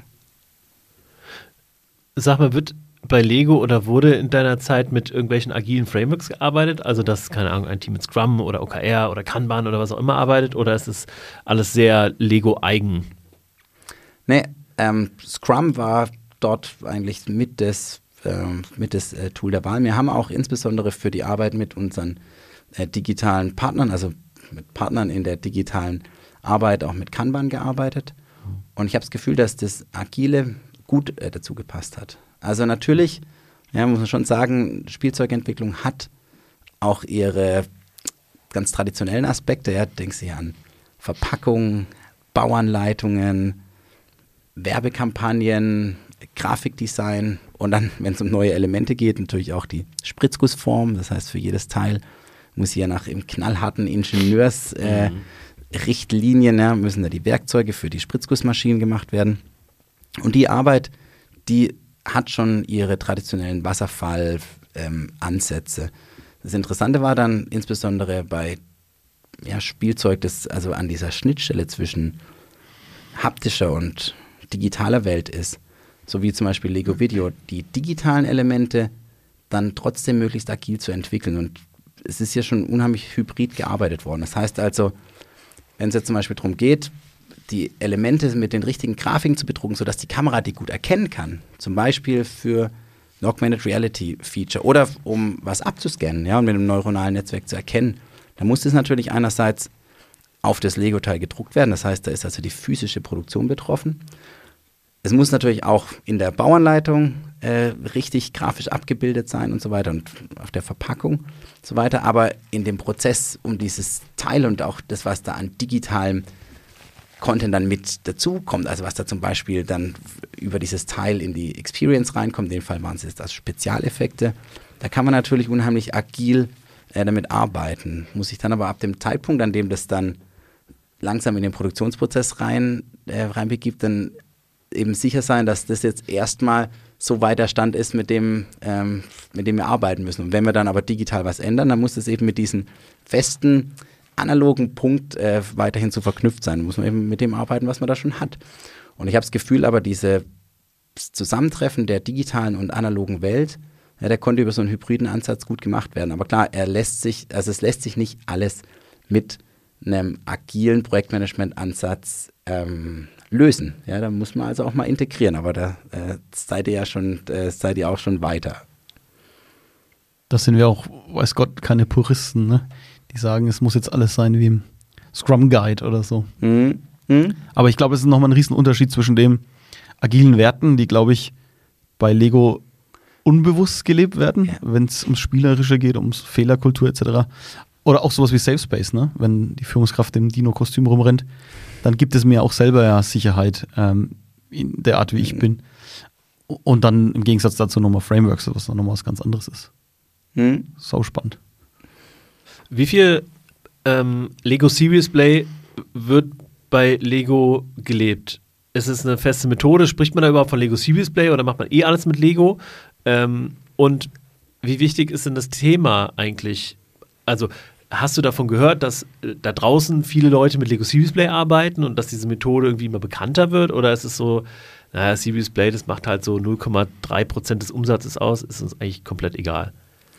Sag mal, wird bei Lego oder wurde in deiner Zeit mit irgendwelchen agilen Frameworks gearbeitet? Also, dass, keine Ahnung, ein Team mit Scrum oder O K R oder Kanban oder was auch immer arbeitet? Oder ist es alles sehr Lego-eigen? Nee, ähm, Scrum war dort eigentlich mit des mit das äh, Tool der Wahl. Wir haben auch insbesondere für die Arbeit mit unseren äh, digitalen Partnern, also mit Partnern in der digitalen Arbeit auch mit Kanban gearbeitet. Und ich habe das Gefühl, dass das Agile gut äh, dazu gepasst hat. Also natürlich, ja, muss man schon sagen, Spielzeugentwicklung hat auch ihre ganz traditionellen Aspekte. Ja, denkst du hier an Verpackung, Bauanleitungen, Werbekampagnen, Grafikdesign und dann, wenn es um neue Elemente geht, natürlich auch die Spritzgussform. Das heißt, für jedes Teil muss hier nach im knallharten Ingenieursrichtlinien, äh, ja, müssen da die Werkzeuge für die Spritzgussmaschinen gemacht werden. Und die Arbeit, die hat schon ihre traditionellen Wasserfall-Ansätze. Ähm, das Interessante war dann insbesondere bei ja, Spielzeug, das also an dieser Schnittstelle zwischen haptischer und digitaler Welt ist, so wie zum Beispiel Lego Video, die digitalen Elemente dann trotzdem möglichst agil zu entwickeln. Und es ist hier schon unheimlich hybrid gearbeitet worden. Das heißt also, wenn es jetzt zum Beispiel darum geht, die Elemente mit den richtigen Grafiken zu bedrucken, sodass die Kamera die gut erkennen kann, zum Beispiel für ein Augmented Reality Feature oder um was abzuscannen, ja, und mit einem neuronalen Netzwerk zu erkennen, dann muss das natürlich einerseits auf das Lego-Teil gedruckt werden. Das heißt, da ist also die physische Produktion betroffen. Es muss natürlich auch in der Bauanleitung äh, richtig grafisch abgebildet sein und so weiter und auf der Verpackung und so weiter. Aber in dem Prozess um dieses Teil und auch das, was da an digitalem Content dann mit dazukommt, also was da zum Beispiel dann über dieses Teil in die Experience reinkommt, in dem Fall waren es jetzt als Spezialeffekte, da kann man natürlich unheimlich agil äh, damit arbeiten. Muss sich dann aber ab dem Zeitpunkt, an dem das dann langsam in den Produktionsprozess rein, äh, reinbegibt, dann eben sicher sein, dass das jetzt erstmal so weit der Stand ist, mit dem, ähm, mit dem wir arbeiten müssen. Und wenn wir dann aber digital was ändern, dann muss das eben mit diesem festen, analogen Punkt äh, weiterhin so verknüpft sein. Da muss man eben mit dem arbeiten, was man da schon hat. Und ich habe das Gefühl, aber dieses Zusammentreffen der digitalen und analogen Welt, ja, der konnte über so einen hybriden Ansatz gut gemacht werden. Aber klar, er lässt sich, also es lässt sich nicht alles mit einem agilen Projektmanagement-Ansatz ähm, lösen. Ja, da muss man also auch mal integrieren, aber da äh, seid ihr ja schon, äh, seid ihr auch schon weiter. Das sind wir auch, weiß Gott, keine Puristen, ne? Die sagen, es muss jetzt alles sein wie im Scrum Guide oder so. Mhm. Mhm. Aber ich glaube, es ist nochmal ein Riesenunterschied zwischen den agilen Werten, die, glaube ich, bei Lego unbewusst gelebt werden, ja, wenn es ums Spielerische geht, ums Fehlerkultur et cetera. Oder auch sowas wie Safe Space, ne? Wenn die Führungskraft im Dino-Kostüm rumrennt, dann gibt es mir auch selber ja Sicherheit ähm, in der Art, wie ich mhm. bin. Und dann im Gegensatz dazu nochmal Frameworks, was dann nochmal was ganz anderes ist. Mhm. Sau spannend. Wie viel ähm, Lego Serious Play wird bei Lego gelebt? Ist es eine feste Methode? Spricht man da überhaupt von Lego Serious Play oder macht man eh alles mit Lego? Ähm, und wie wichtig ist denn das Thema eigentlich? Also hast du davon gehört, dass äh, da draußen viele Leute mit Lego Serious Play arbeiten und dass diese Methode irgendwie immer bekannter wird? Oder ist es so, naja, Serious Play, das macht halt so null Komma drei Prozent des Umsatzes aus, ist uns eigentlich komplett egal?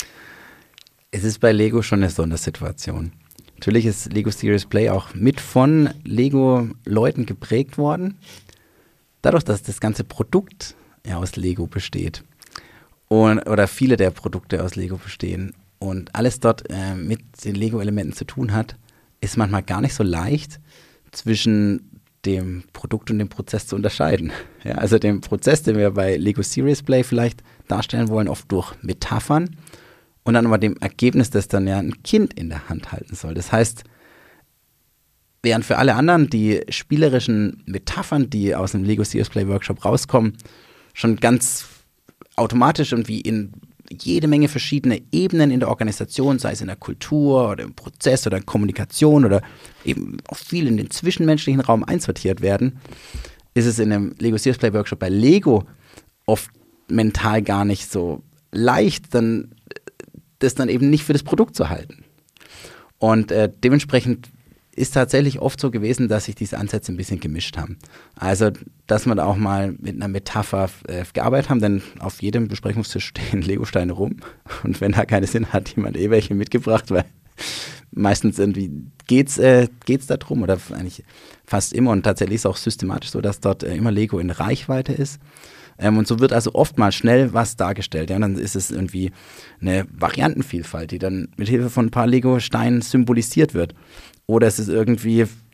Es ist bei Lego schon eine Sondersituation. Natürlich ist Lego Serious Play auch mit von Lego-Leuten geprägt worden. Dadurch, dass das ganze Produkt ja aus Lego besteht und, oder viele der Produkte aus Lego bestehen und alles dort äh, mit den Lego-Elementen zu tun hat, ist manchmal gar nicht so leicht zwischen dem Produkt und dem Prozess zu unterscheiden. Ja, also den Prozess, den wir bei Lego Serious Play vielleicht darstellen wollen, oft durch Metaphern, und dann aber dem Ergebnis, das dann ja ein Kind in der Hand halten soll. Das heißt, während für alle anderen die spielerischen Metaphern, die aus dem Lego Serious Play Workshop rauskommen, schon ganz automatisch und wie in jede Menge verschiedene Ebenen in der Organisation, sei es in der Kultur oder im Prozess oder in Kommunikation oder eben auch viel in den zwischenmenschlichen Raum einsortiert werden, ist es in einem Lego Serious Play Workshop bei Lego oft mental gar nicht so leicht, dann das dann eben nicht für das Produkt zu halten. Und äh, dementsprechend ist tatsächlich oft so gewesen, dass sich diese Ansätze ein bisschen gemischt haben. Also, dass wir da auch mal mit einer Metapher äh, gearbeitet haben, denn auf jedem Besprechungstisch stehen Legosteine rum. Und wenn da keine sind, hat jemand eh welche mitgebracht, weil meistens irgendwie geht's, äh, geht's da drum oder eigentlich fast immer. Und tatsächlich ist es auch systematisch so, dass dort äh, immer Lego in Reichweite ist. Ähm, und so wird also oft mal schnell was dargestellt. Ja, und dann ist es irgendwie eine Variantenvielfalt, die dann mit Hilfe von ein paar Lego-Steinen symbolisiert wird. Oder es ist irgendwie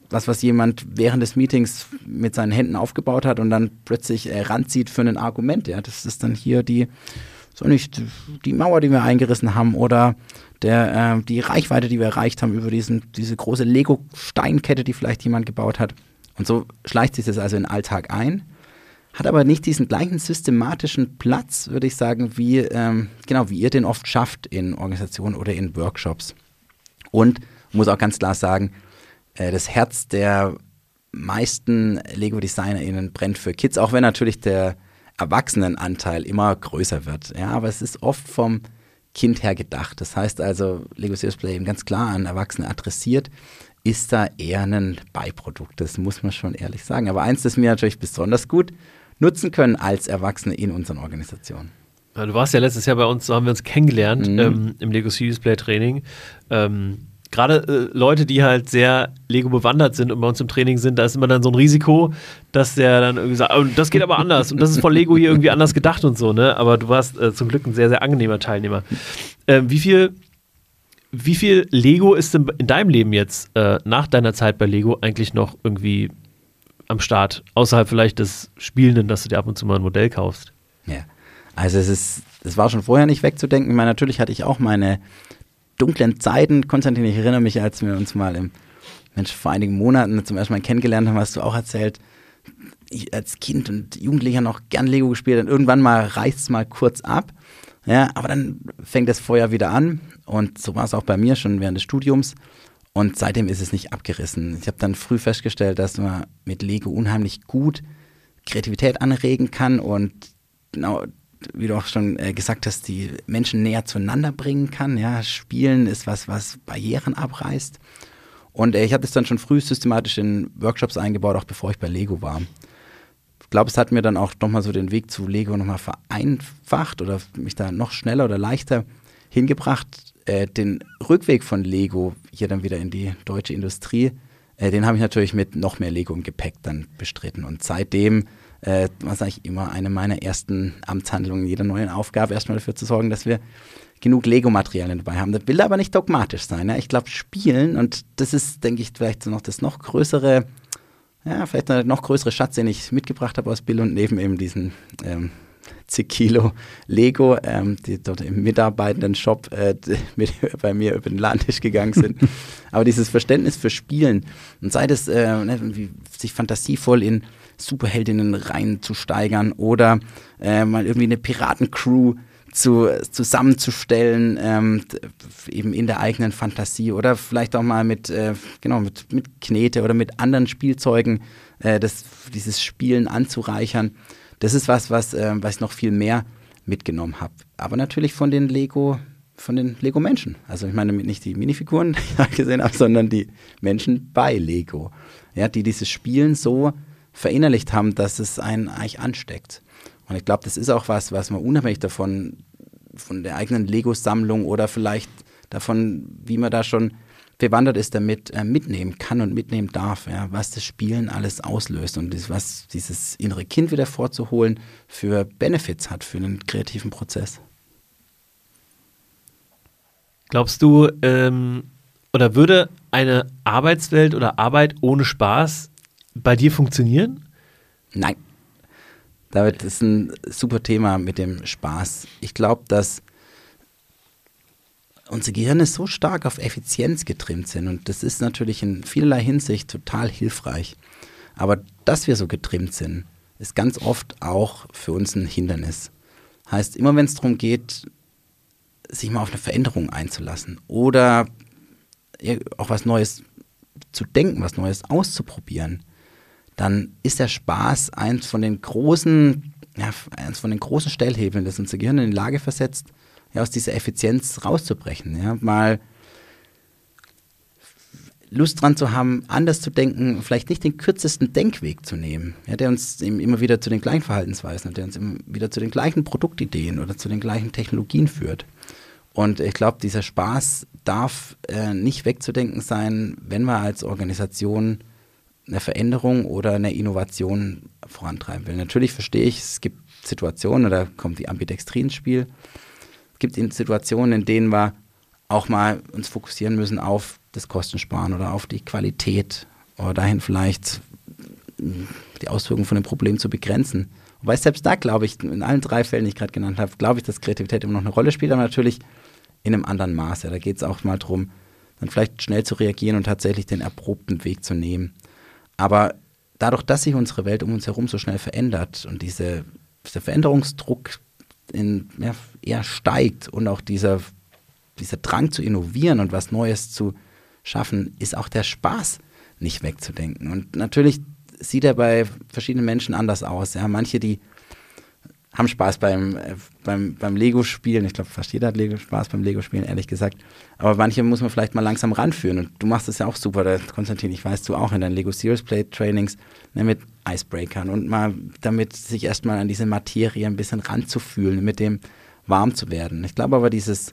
was, was jemand während des Meetings mit seinen Händen aufgebaut hat und dann plötzlich äh, ranzieht für ein Argument. Ja, das ist dann hier die, so nicht die Mauer, die wir eingerissen haben oder der, äh, die Reichweite, die wir erreicht haben über diesen, diese große Lego-Steinkette, die vielleicht jemand gebaut hat. Und so schleicht sich das also in den Alltag ein, hat aber nicht diesen gleichen systematischen Platz, würde ich sagen, wie, ähm, genau, wie ihr den oft schafft in Organisationen oder in Workshops. Und muss auch ganz klar sagen, äh, das Herz der meisten Lego-DesignerInnen brennt für Kids, auch wenn natürlich der Erwachsenenanteil immer größer wird. Ja, aber es ist oft vom Kind her gedacht. Das heißt also, Lego Serious Play eben ganz klar an Erwachsene adressiert, ist da eher ein Beiprodukt. Das muss man schon ehrlich sagen. Aber eins, das wir natürlich besonders gut nutzen können als Erwachsene in unseren Organisationen. Ja, du warst ja letztes Jahr bei uns, so haben wir uns kennengelernt mhm. ähm, im Lego Serious Play Training. Ähm, Gerade äh, Leute, die halt sehr Lego bewandert sind und bei uns im Training sind, da ist immer dann so ein Risiko, dass der dann irgendwie sagt, oh, das geht aber anders und das ist von Lego hier irgendwie anders gedacht und so, ne? Aber du warst äh, zum Glück ein sehr, sehr angenehmer Teilnehmer. Ähm, wie viel, wie viel Lego ist denn in deinem Leben jetzt äh, nach deiner Zeit bei Lego eigentlich noch irgendwie am Start? Außerhalb vielleicht des Spielenden, dass du dir ab und zu mal ein Modell kaufst. Ja, also es ist, es war schon vorher nicht wegzudenken. Ich meine, natürlich hatte ich auch meine dunklen Zeiten. Konstantin, ich erinnere mich, als wir uns mal im, Mensch, vor einigen Monaten zum ersten Mal kennengelernt haben, hast du auch erzählt, ich als Kind und Jugendlicher noch gern Lego gespielt und irgendwann mal reißt es mal kurz ab. Ja, aber dann fängt das Feuer wieder an und so war es auch bei mir schon während des Studiums und seitdem ist es nicht abgerissen. Ich habe dann früh festgestellt, dass man mit Lego unheimlich gut Kreativität anregen kann und genau, wie du auch schon äh, gesagt hast, die Menschen näher zueinander bringen kann. Ja, Spielen ist was, was Barrieren abreißt. Und äh, ich habe das dann schon früh systematisch in Workshops eingebaut, auch bevor ich bei Lego war. Ich glaube, es hat mir dann auch nochmal so den Weg zu Lego nochmal vereinfacht oder mich da noch schneller oder leichter hingebracht. Äh, den Rückweg von Lego hier dann wieder in die deutsche Industrie, äh, den habe ich natürlich mit noch mehr Lego im Gepäck dann bestritten. Und seitdem Äh, was eigentlich immer eine meiner ersten Amtshandlungen, jeder neuen Aufgabe, erstmal dafür zu sorgen, dass wir genug Lego-Materialien dabei haben. Das will aber nicht dogmatisch sein. Ja? Ich glaube, Spielen, und das ist, denke ich, vielleicht so noch das noch größere, ja, vielleicht der noch größere Schatz, den ich mitgebracht habe aus Bill und neben eben diesen ähm, zig Kilo Lego, ähm, die dort im mitarbeitenden Shop äh, mit, bei mir über den Ladentisch gegangen sind. Aber dieses Verständnis für Spielen und sei das äh, ne, wie, sich fantasievoll in Superheldinnen reinzusteigern oder äh, mal irgendwie eine Piratencrew zu, zusammenzustellen, ähm, eben in der eigenen Fantasie oder vielleicht auch mal mit, äh, genau, mit, mit Knete oder mit anderen Spielzeugen äh, das, dieses Spielen anzureichern. Das ist was, was, äh, was ich noch viel mehr mitgenommen habe. Aber natürlich von den Lego, von den Lego-Menschen. Also ich meine damit nicht die Minifiguren, die ich gesehen habe, sondern die Menschen bei Lego, ja, die dieses Spielen so verinnerlicht haben, dass es einen eigentlich ansteckt. Und ich glaube, das ist auch was, was man unabhängig davon, von der eigenen Lego-Sammlung oder vielleicht davon, wie man da schon bewandert ist, damit äh, mitnehmen kann und mitnehmen darf, ja, was das Spielen alles auslöst und das, was dieses innere Kind wieder vorzuholen für Benefits hat, für einen kreativen Prozess. Glaubst du, ähm, oder würde eine Arbeitswelt oder Arbeit ohne Spaß bei dir funktionieren? Nein. David, das ist ein super Thema mit dem Spaß. Ich glaube, dass unsere Gehirne so stark auf Effizienz getrimmt sind und das ist natürlich in vielerlei Hinsicht total hilfreich. Aber dass wir so getrimmt sind, ist ganz oft auch für uns ein Hindernis. Heißt, immer wenn es darum geht, sich mal auf eine Veränderung einzulassen oder auch was Neues zu denken, was Neues auszuprobieren, dann ist der Spaß eins von den großen, ja, eins von den großen Stellhebeln, das unser Gehirn in die Lage versetzt, ja, aus dieser Effizienz rauszubrechen. Ja, mal Lust dran zu haben, anders zu denken, vielleicht nicht den kürzesten Denkweg zu nehmen, ja, der uns immer wieder zu den gleichen Verhaltensweisen, der uns immer wieder zu den gleichen Produktideen oder zu den gleichen Technologien führt. Und ich glaube, dieser Spaß darf äh, nicht wegzudenken sein, wenn wir als Organisation eine Veränderung oder eine Innovation vorantreiben will. Natürlich verstehe ich, es gibt Situationen, da kommt die Ambidextrie ins Spiel, es gibt Situationen, in denen wir auch mal uns fokussieren müssen auf das Kostensparen oder auf die Qualität oder dahin vielleicht die Auswirkungen von dem Problem zu begrenzen. Wobei selbst da, glaube ich, in allen drei Fällen, die ich gerade genannt habe, glaube ich, dass Kreativität immer noch eine Rolle spielt, aber natürlich in einem anderen Maße. Da geht es auch mal darum, dann vielleicht schnell zu reagieren und tatsächlich den erprobten Weg zu nehmen. Aber dadurch, dass sich unsere Welt um uns herum so schnell verändert und diese, dieser Veränderungsdruck in, ja, eher steigt und auch dieser, dieser Drang zu innovieren und was Neues zu schaffen, ist auch der Spaß nicht wegzudenken. Und natürlich sieht er bei verschiedenen Menschen anders aus. Ja, manche, die haben Spaß beim, äh, beim, beim Lego-Spielen. Ich glaube, fast jeder hat Lego Spaß beim Lego-Spielen, ehrlich gesagt. Aber manche muss man vielleicht mal langsam ranführen. Und du machst es ja auch super, da, Konstantin, ich weiß, du auch in deinen Lego Serious Play Trainings, ne, mit Icebreakern und mal damit sich erstmal an diese Materie ein bisschen ranzufühlen, mit dem warm zu werden. Ich glaube aber, dieses,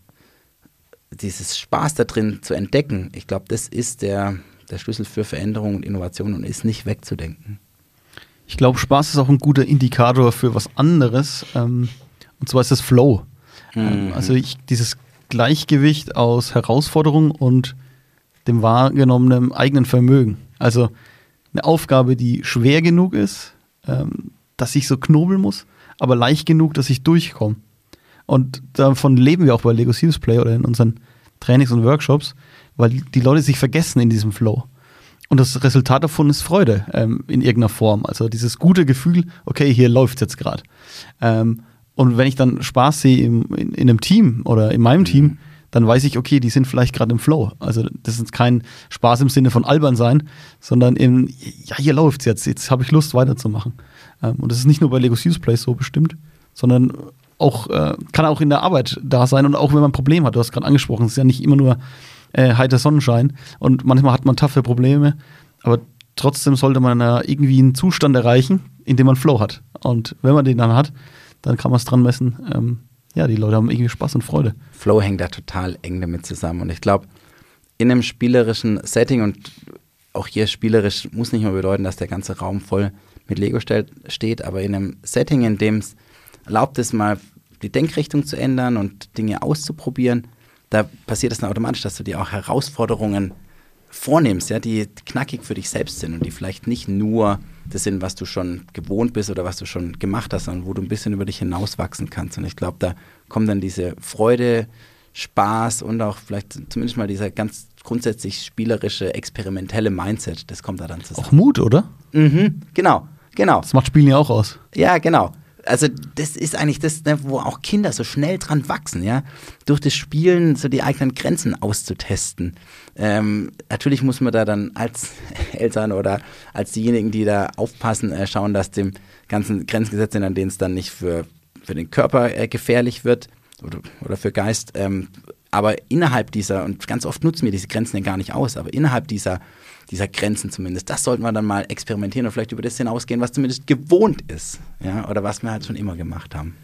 dieses Spaß da drin zu entdecken, ich glaube, das ist der, der Schlüssel für Veränderung und Innovation und ist nicht wegzudenken. Ich glaube, Spaß ist auch ein guter Indikator für was anderes. Ähm, und zwar ist das Flow. Mhm. Ähm, also ich, dieses Gleichgewicht aus Herausforderung und dem wahrgenommenen eigenen Vermögen. Also eine Aufgabe, die schwer genug ist, ähm, dass ich so knobeln muss, aber leicht genug, dass ich durchkomme. Und davon leben wir auch bei Lego Serious Play oder in unseren Trainings und Workshops, weil die Leute sich vergessen in diesem Flow. Und das Resultat davon ist Freude ähm, in irgendeiner Form. Also dieses gute Gefühl, okay, hier läuft es jetzt gerade. Ähm, und wenn ich dann Spaß sehe im, in, in einem Team oder in meinem Team, dann weiß ich, okay, die sind vielleicht gerade im Flow. Also das ist kein Spaß im Sinne von albern sein, sondern in, ja, hier läuft es jetzt, jetzt habe ich Lust weiterzumachen. Ähm, und das ist nicht nur bei Lego Serious Play so bestimmt, sondern auch, äh, kann auch in der Arbeit da sein und auch wenn man ein Problem hat. Du hast gerade angesprochen, es ist ja nicht immer nur Äh, heiter Sonnenschein und manchmal hat man taffe Probleme, aber trotzdem sollte man äh, irgendwie einen Zustand erreichen, in dem man Flow hat. Und wenn man den dann hat, dann kann man es dran messen, ähm, ja, die Leute haben irgendwie Spaß und Freude. Flow hängt da total eng damit zusammen und ich glaube, in einem spielerischen Setting und auch hier spielerisch muss nicht mal bedeuten, dass der ganze Raum voll mit Lego ste- steht, aber in einem Setting, in dem es erlaubt ist, mal die Denkrichtung zu ändern und Dinge auszuprobieren, da passiert es dann automatisch, dass du dir auch Herausforderungen vornimmst, ja, die knackig für dich selbst sind und die vielleicht nicht nur das sind, was du schon gewohnt bist oder was du schon gemacht hast, sondern wo du ein bisschen über dich hinauswachsen kannst. Und ich glaube, da kommt dann diese Freude, Spaß und auch vielleicht zumindest mal dieser ganz grundsätzlich spielerische, experimentelle Mindset, das kommt da dann zusammen. Auch Mut, oder? Mhm, genau, genau. Das macht Spielen ja auch aus. Ja, genau. Also das ist eigentlich das, ne, wo auch Kinder so schnell dran wachsen, ja, durch das Spielen so die eigenen Grenzen auszutesten. Ähm, natürlich muss man da dann als Eltern oder als diejenigen, die da aufpassen, äh, schauen, dass dem ganzen Grenzen gesetzt sind, an denen es dann nicht für, für den Körper äh, gefährlich wird oder, oder für Geist. Ähm, aber innerhalb dieser, und ganz oft nutzen wir diese Grenzen ja gar nicht aus, aber innerhalb dieser dieser Grenzen zumindest. Das sollten wir dann mal experimentieren und vielleicht über das hinausgehen, was zumindest gewohnt ist, ja, oder was wir halt schon immer gemacht haben.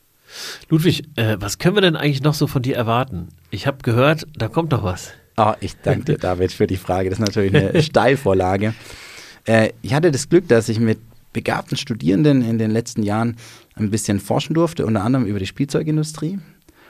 Ludwig, äh, was können wir denn eigentlich noch so von dir erwarten? Ich habe gehört, da kommt noch was. Oh, ich danke dir, David, für die Frage. Das ist natürlich eine Steilvorlage. Äh, ich hatte das Glück, dass ich mit begabten Studierenden in den letzten Jahren ein bisschen forschen durfte, unter anderem über die Spielzeugindustrie.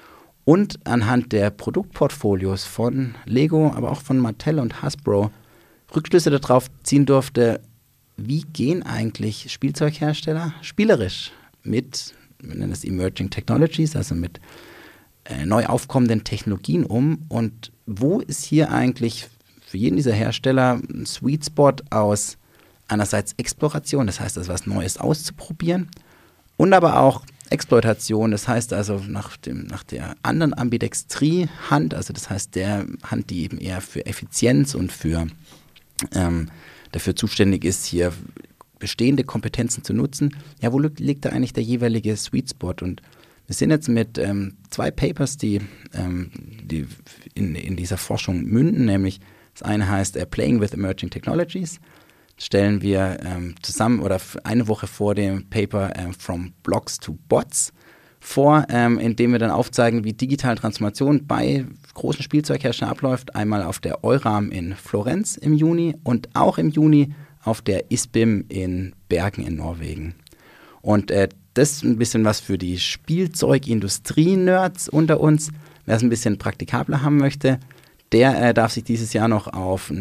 Und anhand der Produktportfolios von Lego, aber auch von Mattel und Hasbro Rückschlüsse darauf ziehen durfte, wie gehen eigentlich Spielzeughersteller spielerisch mit, wir nennen das Emerging Technologies, also mit äh, neu aufkommenden Technologien um und wo ist hier eigentlich für jeden dieser Hersteller ein Sweet Spot aus einerseits Exploration, das heißt also was Neues auszuprobieren und aber auch Exploitation, das heißt also nach, dem, nach der anderen Ambidextrie-Hand, also das heißt der Hand, die eben eher für Effizienz und für Ähm, dafür zuständig ist, hier bestehende Kompetenzen zu nutzen, ja, wo liegt da eigentlich der jeweilige Sweet Spot? Und wir sind jetzt mit ähm, zwei Papers, die, ähm, die in, in dieser Forschung münden, nämlich das eine heißt uh, Playing with Emerging Technologies, stellen wir ähm, zusammen oder eine Woche vor dem Paper ähm, From Blocks to Bots vor, ähm, indem wir dann aufzeigen, wie digitale Transformation bei großen Spielzeugherstellern abläuft. Einmal auf der Euram in Florenz im Juni und auch im Juni auf der ISBIM in Bergen in Norwegen. Und äh, das ist ein bisschen was für die Spielzeugindustrie-Nerds unter uns. Wer es ein bisschen praktikabler haben möchte, der äh, darf sich dieses Jahr noch auf ein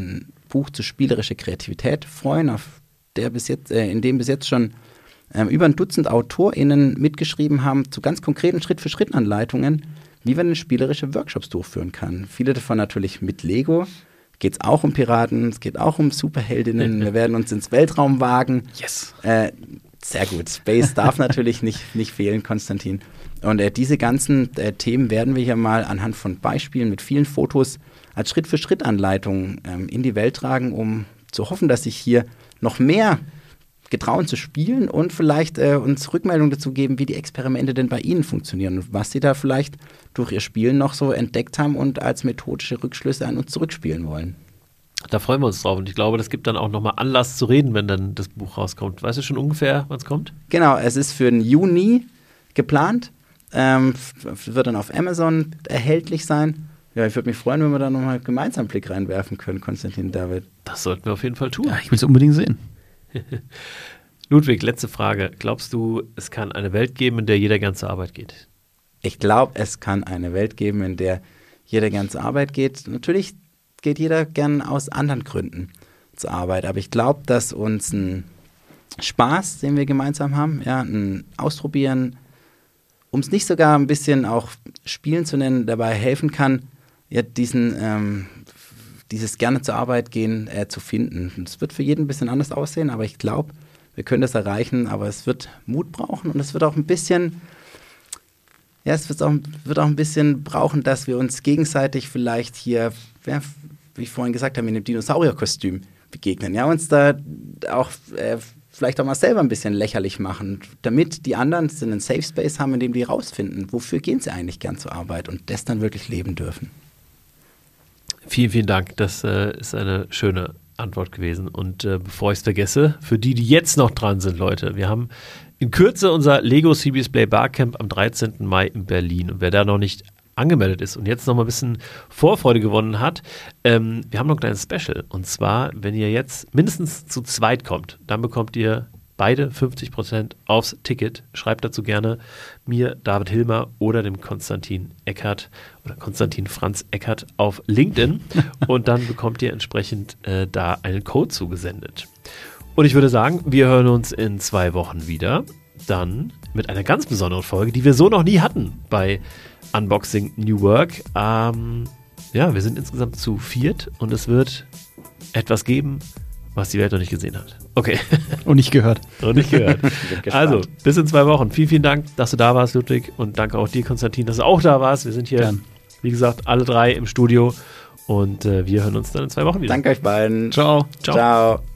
Buch zu spielerischer Kreativität freuen, auf der bis jetzt, äh, in dem bis jetzt schon ähm, über ein Dutzend AutorInnen mitgeschrieben haben zu ganz konkreten Schritt-für-Schritt-Anleitungen, wie man denn spielerische Workshops durchführen kann. Viele davon natürlich mit Lego. Geht es auch um Piraten, es geht auch um Superheldinnen. Wir werden uns ins Weltraum wagen. Yes. Äh, sehr gut. Space darf natürlich nicht, nicht fehlen, Konstantin. Und äh, diese ganzen äh, Themen werden wir hier mal anhand von Beispielen mit vielen Fotos als Schritt-für-Schritt-Anleitung ähm, in die Welt tragen, um zu hoffen, dass sich hier noch mehr getrauen zu spielen und vielleicht äh, uns Rückmeldungen dazu geben, wie die Experimente denn bei Ihnen funktionieren und was Sie da vielleicht durch Ihr Spielen noch so entdeckt haben und als methodische Rückschlüsse an uns zurückspielen wollen. Da freuen wir uns drauf und ich glaube, das gibt dann auch nochmal Anlass zu reden, wenn dann das Buch rauskommt. Weißt du schon ungefähr, wann es kommt? Genau, es ist für den Juni geplant, ähm, f- wird dann auf Amazon erhältlich sein. Ja, ich würde mich freuen, wenn wir da nochmal gemeinsam einen Blick reinwerfen können, Konstantin, David. Das sollten wir auf jeden Fall tun. Ja, ich will es unbedingt sehen. Ludwig, letzte Frage. Glaubst du, es kann eine Welt geben, in der jeder gern zur Arbeit geht? Ich glaube, es kann eine Welt geben, in der jeder gern zur Arbeit geht. Natürlich geht jeder gern aus anderen Gründen zur Arbeit, aber ich glaube, dass uns ein Spaß, den wir gemeinsam haben, ja, ein Ausprobieren, um es nicht sogar ein bisschen auch Spielen zu nennen, dabei helfen kann, ja, diesen, ähm, dieses gerne zur Arbeit gehen äh, zu finden. Es wird für jeden ein bisschen anders aussehen, aber ich glaube, wir können das erreichen, aber es wird Mut brauchen und es wird auch ein bisschen, ja, es wird auch, wird auch ein bisschen brauchen, dass wir uns gegenseitig vielleicht hier, ja, wie ich vorhin gesagt habe, in dem Dinosaurierkostüm begegnen. Ja, uns da auch äh, vielleicht auch mal selber ein bisschen lächerlich machen, damit die anderen einen Safe Space haben, in dem die rausfinden, wofür gehen sie eigentlich gern zur Arbeit und das dann wirklich leben dürfen. Vielen, vielen Dank. Das äh, ist eine schöne Antwort gewesen. Und äh, bevor ich es vergesse, für die, die jetzt noch dran sind, Leute, wir haben in Kürze unser Lego C B S Play Barcamp am dreizehnten Mai in Berlin. Und wer da noch nicht angemeldet ist und jetzt noch mal ein bisschen Vorfreude gewonnen hat, ähm, wir haben noch ein kleines Special. Und zwar, wenn ihr jetzt mindestens zu zweit kommt, dann bekommt ihr beide fünfzig Prozent aufs Ticket. Schreibt dazu gerne mir, David Hilmer oder dem Konstantin Eckert oder Konstantin Franz Eckert auf LinkedIn und dann bekommt ihr entsprechend äh, da einen Code zugesendet. Und ich würde sagen, wir hören uns in zwei Wochen wieder, dann mit einer ganz besonderen Folge, die wir so noch nie hatten bei Unboxing New Work. Ähm, ja, wir sind insgesamt zu viert und es wird etwas geben, was die Welt noch nicht gesehen hat. Okay. Und nicht gehört. Und nicht gehört. Also, bis in zwei Wochen. Vielen, vielen Dank, dass du da warst, Ludwig. Und danke auch dir, Konstantin, dass du auch da warst. Wir sind hier, Gern. wie gesagt, alle drei im Studio. Und äh, wir hören uns dann in zwei Wochen wieder. Danke euch beiden. Ciao. Ciao. Ciao.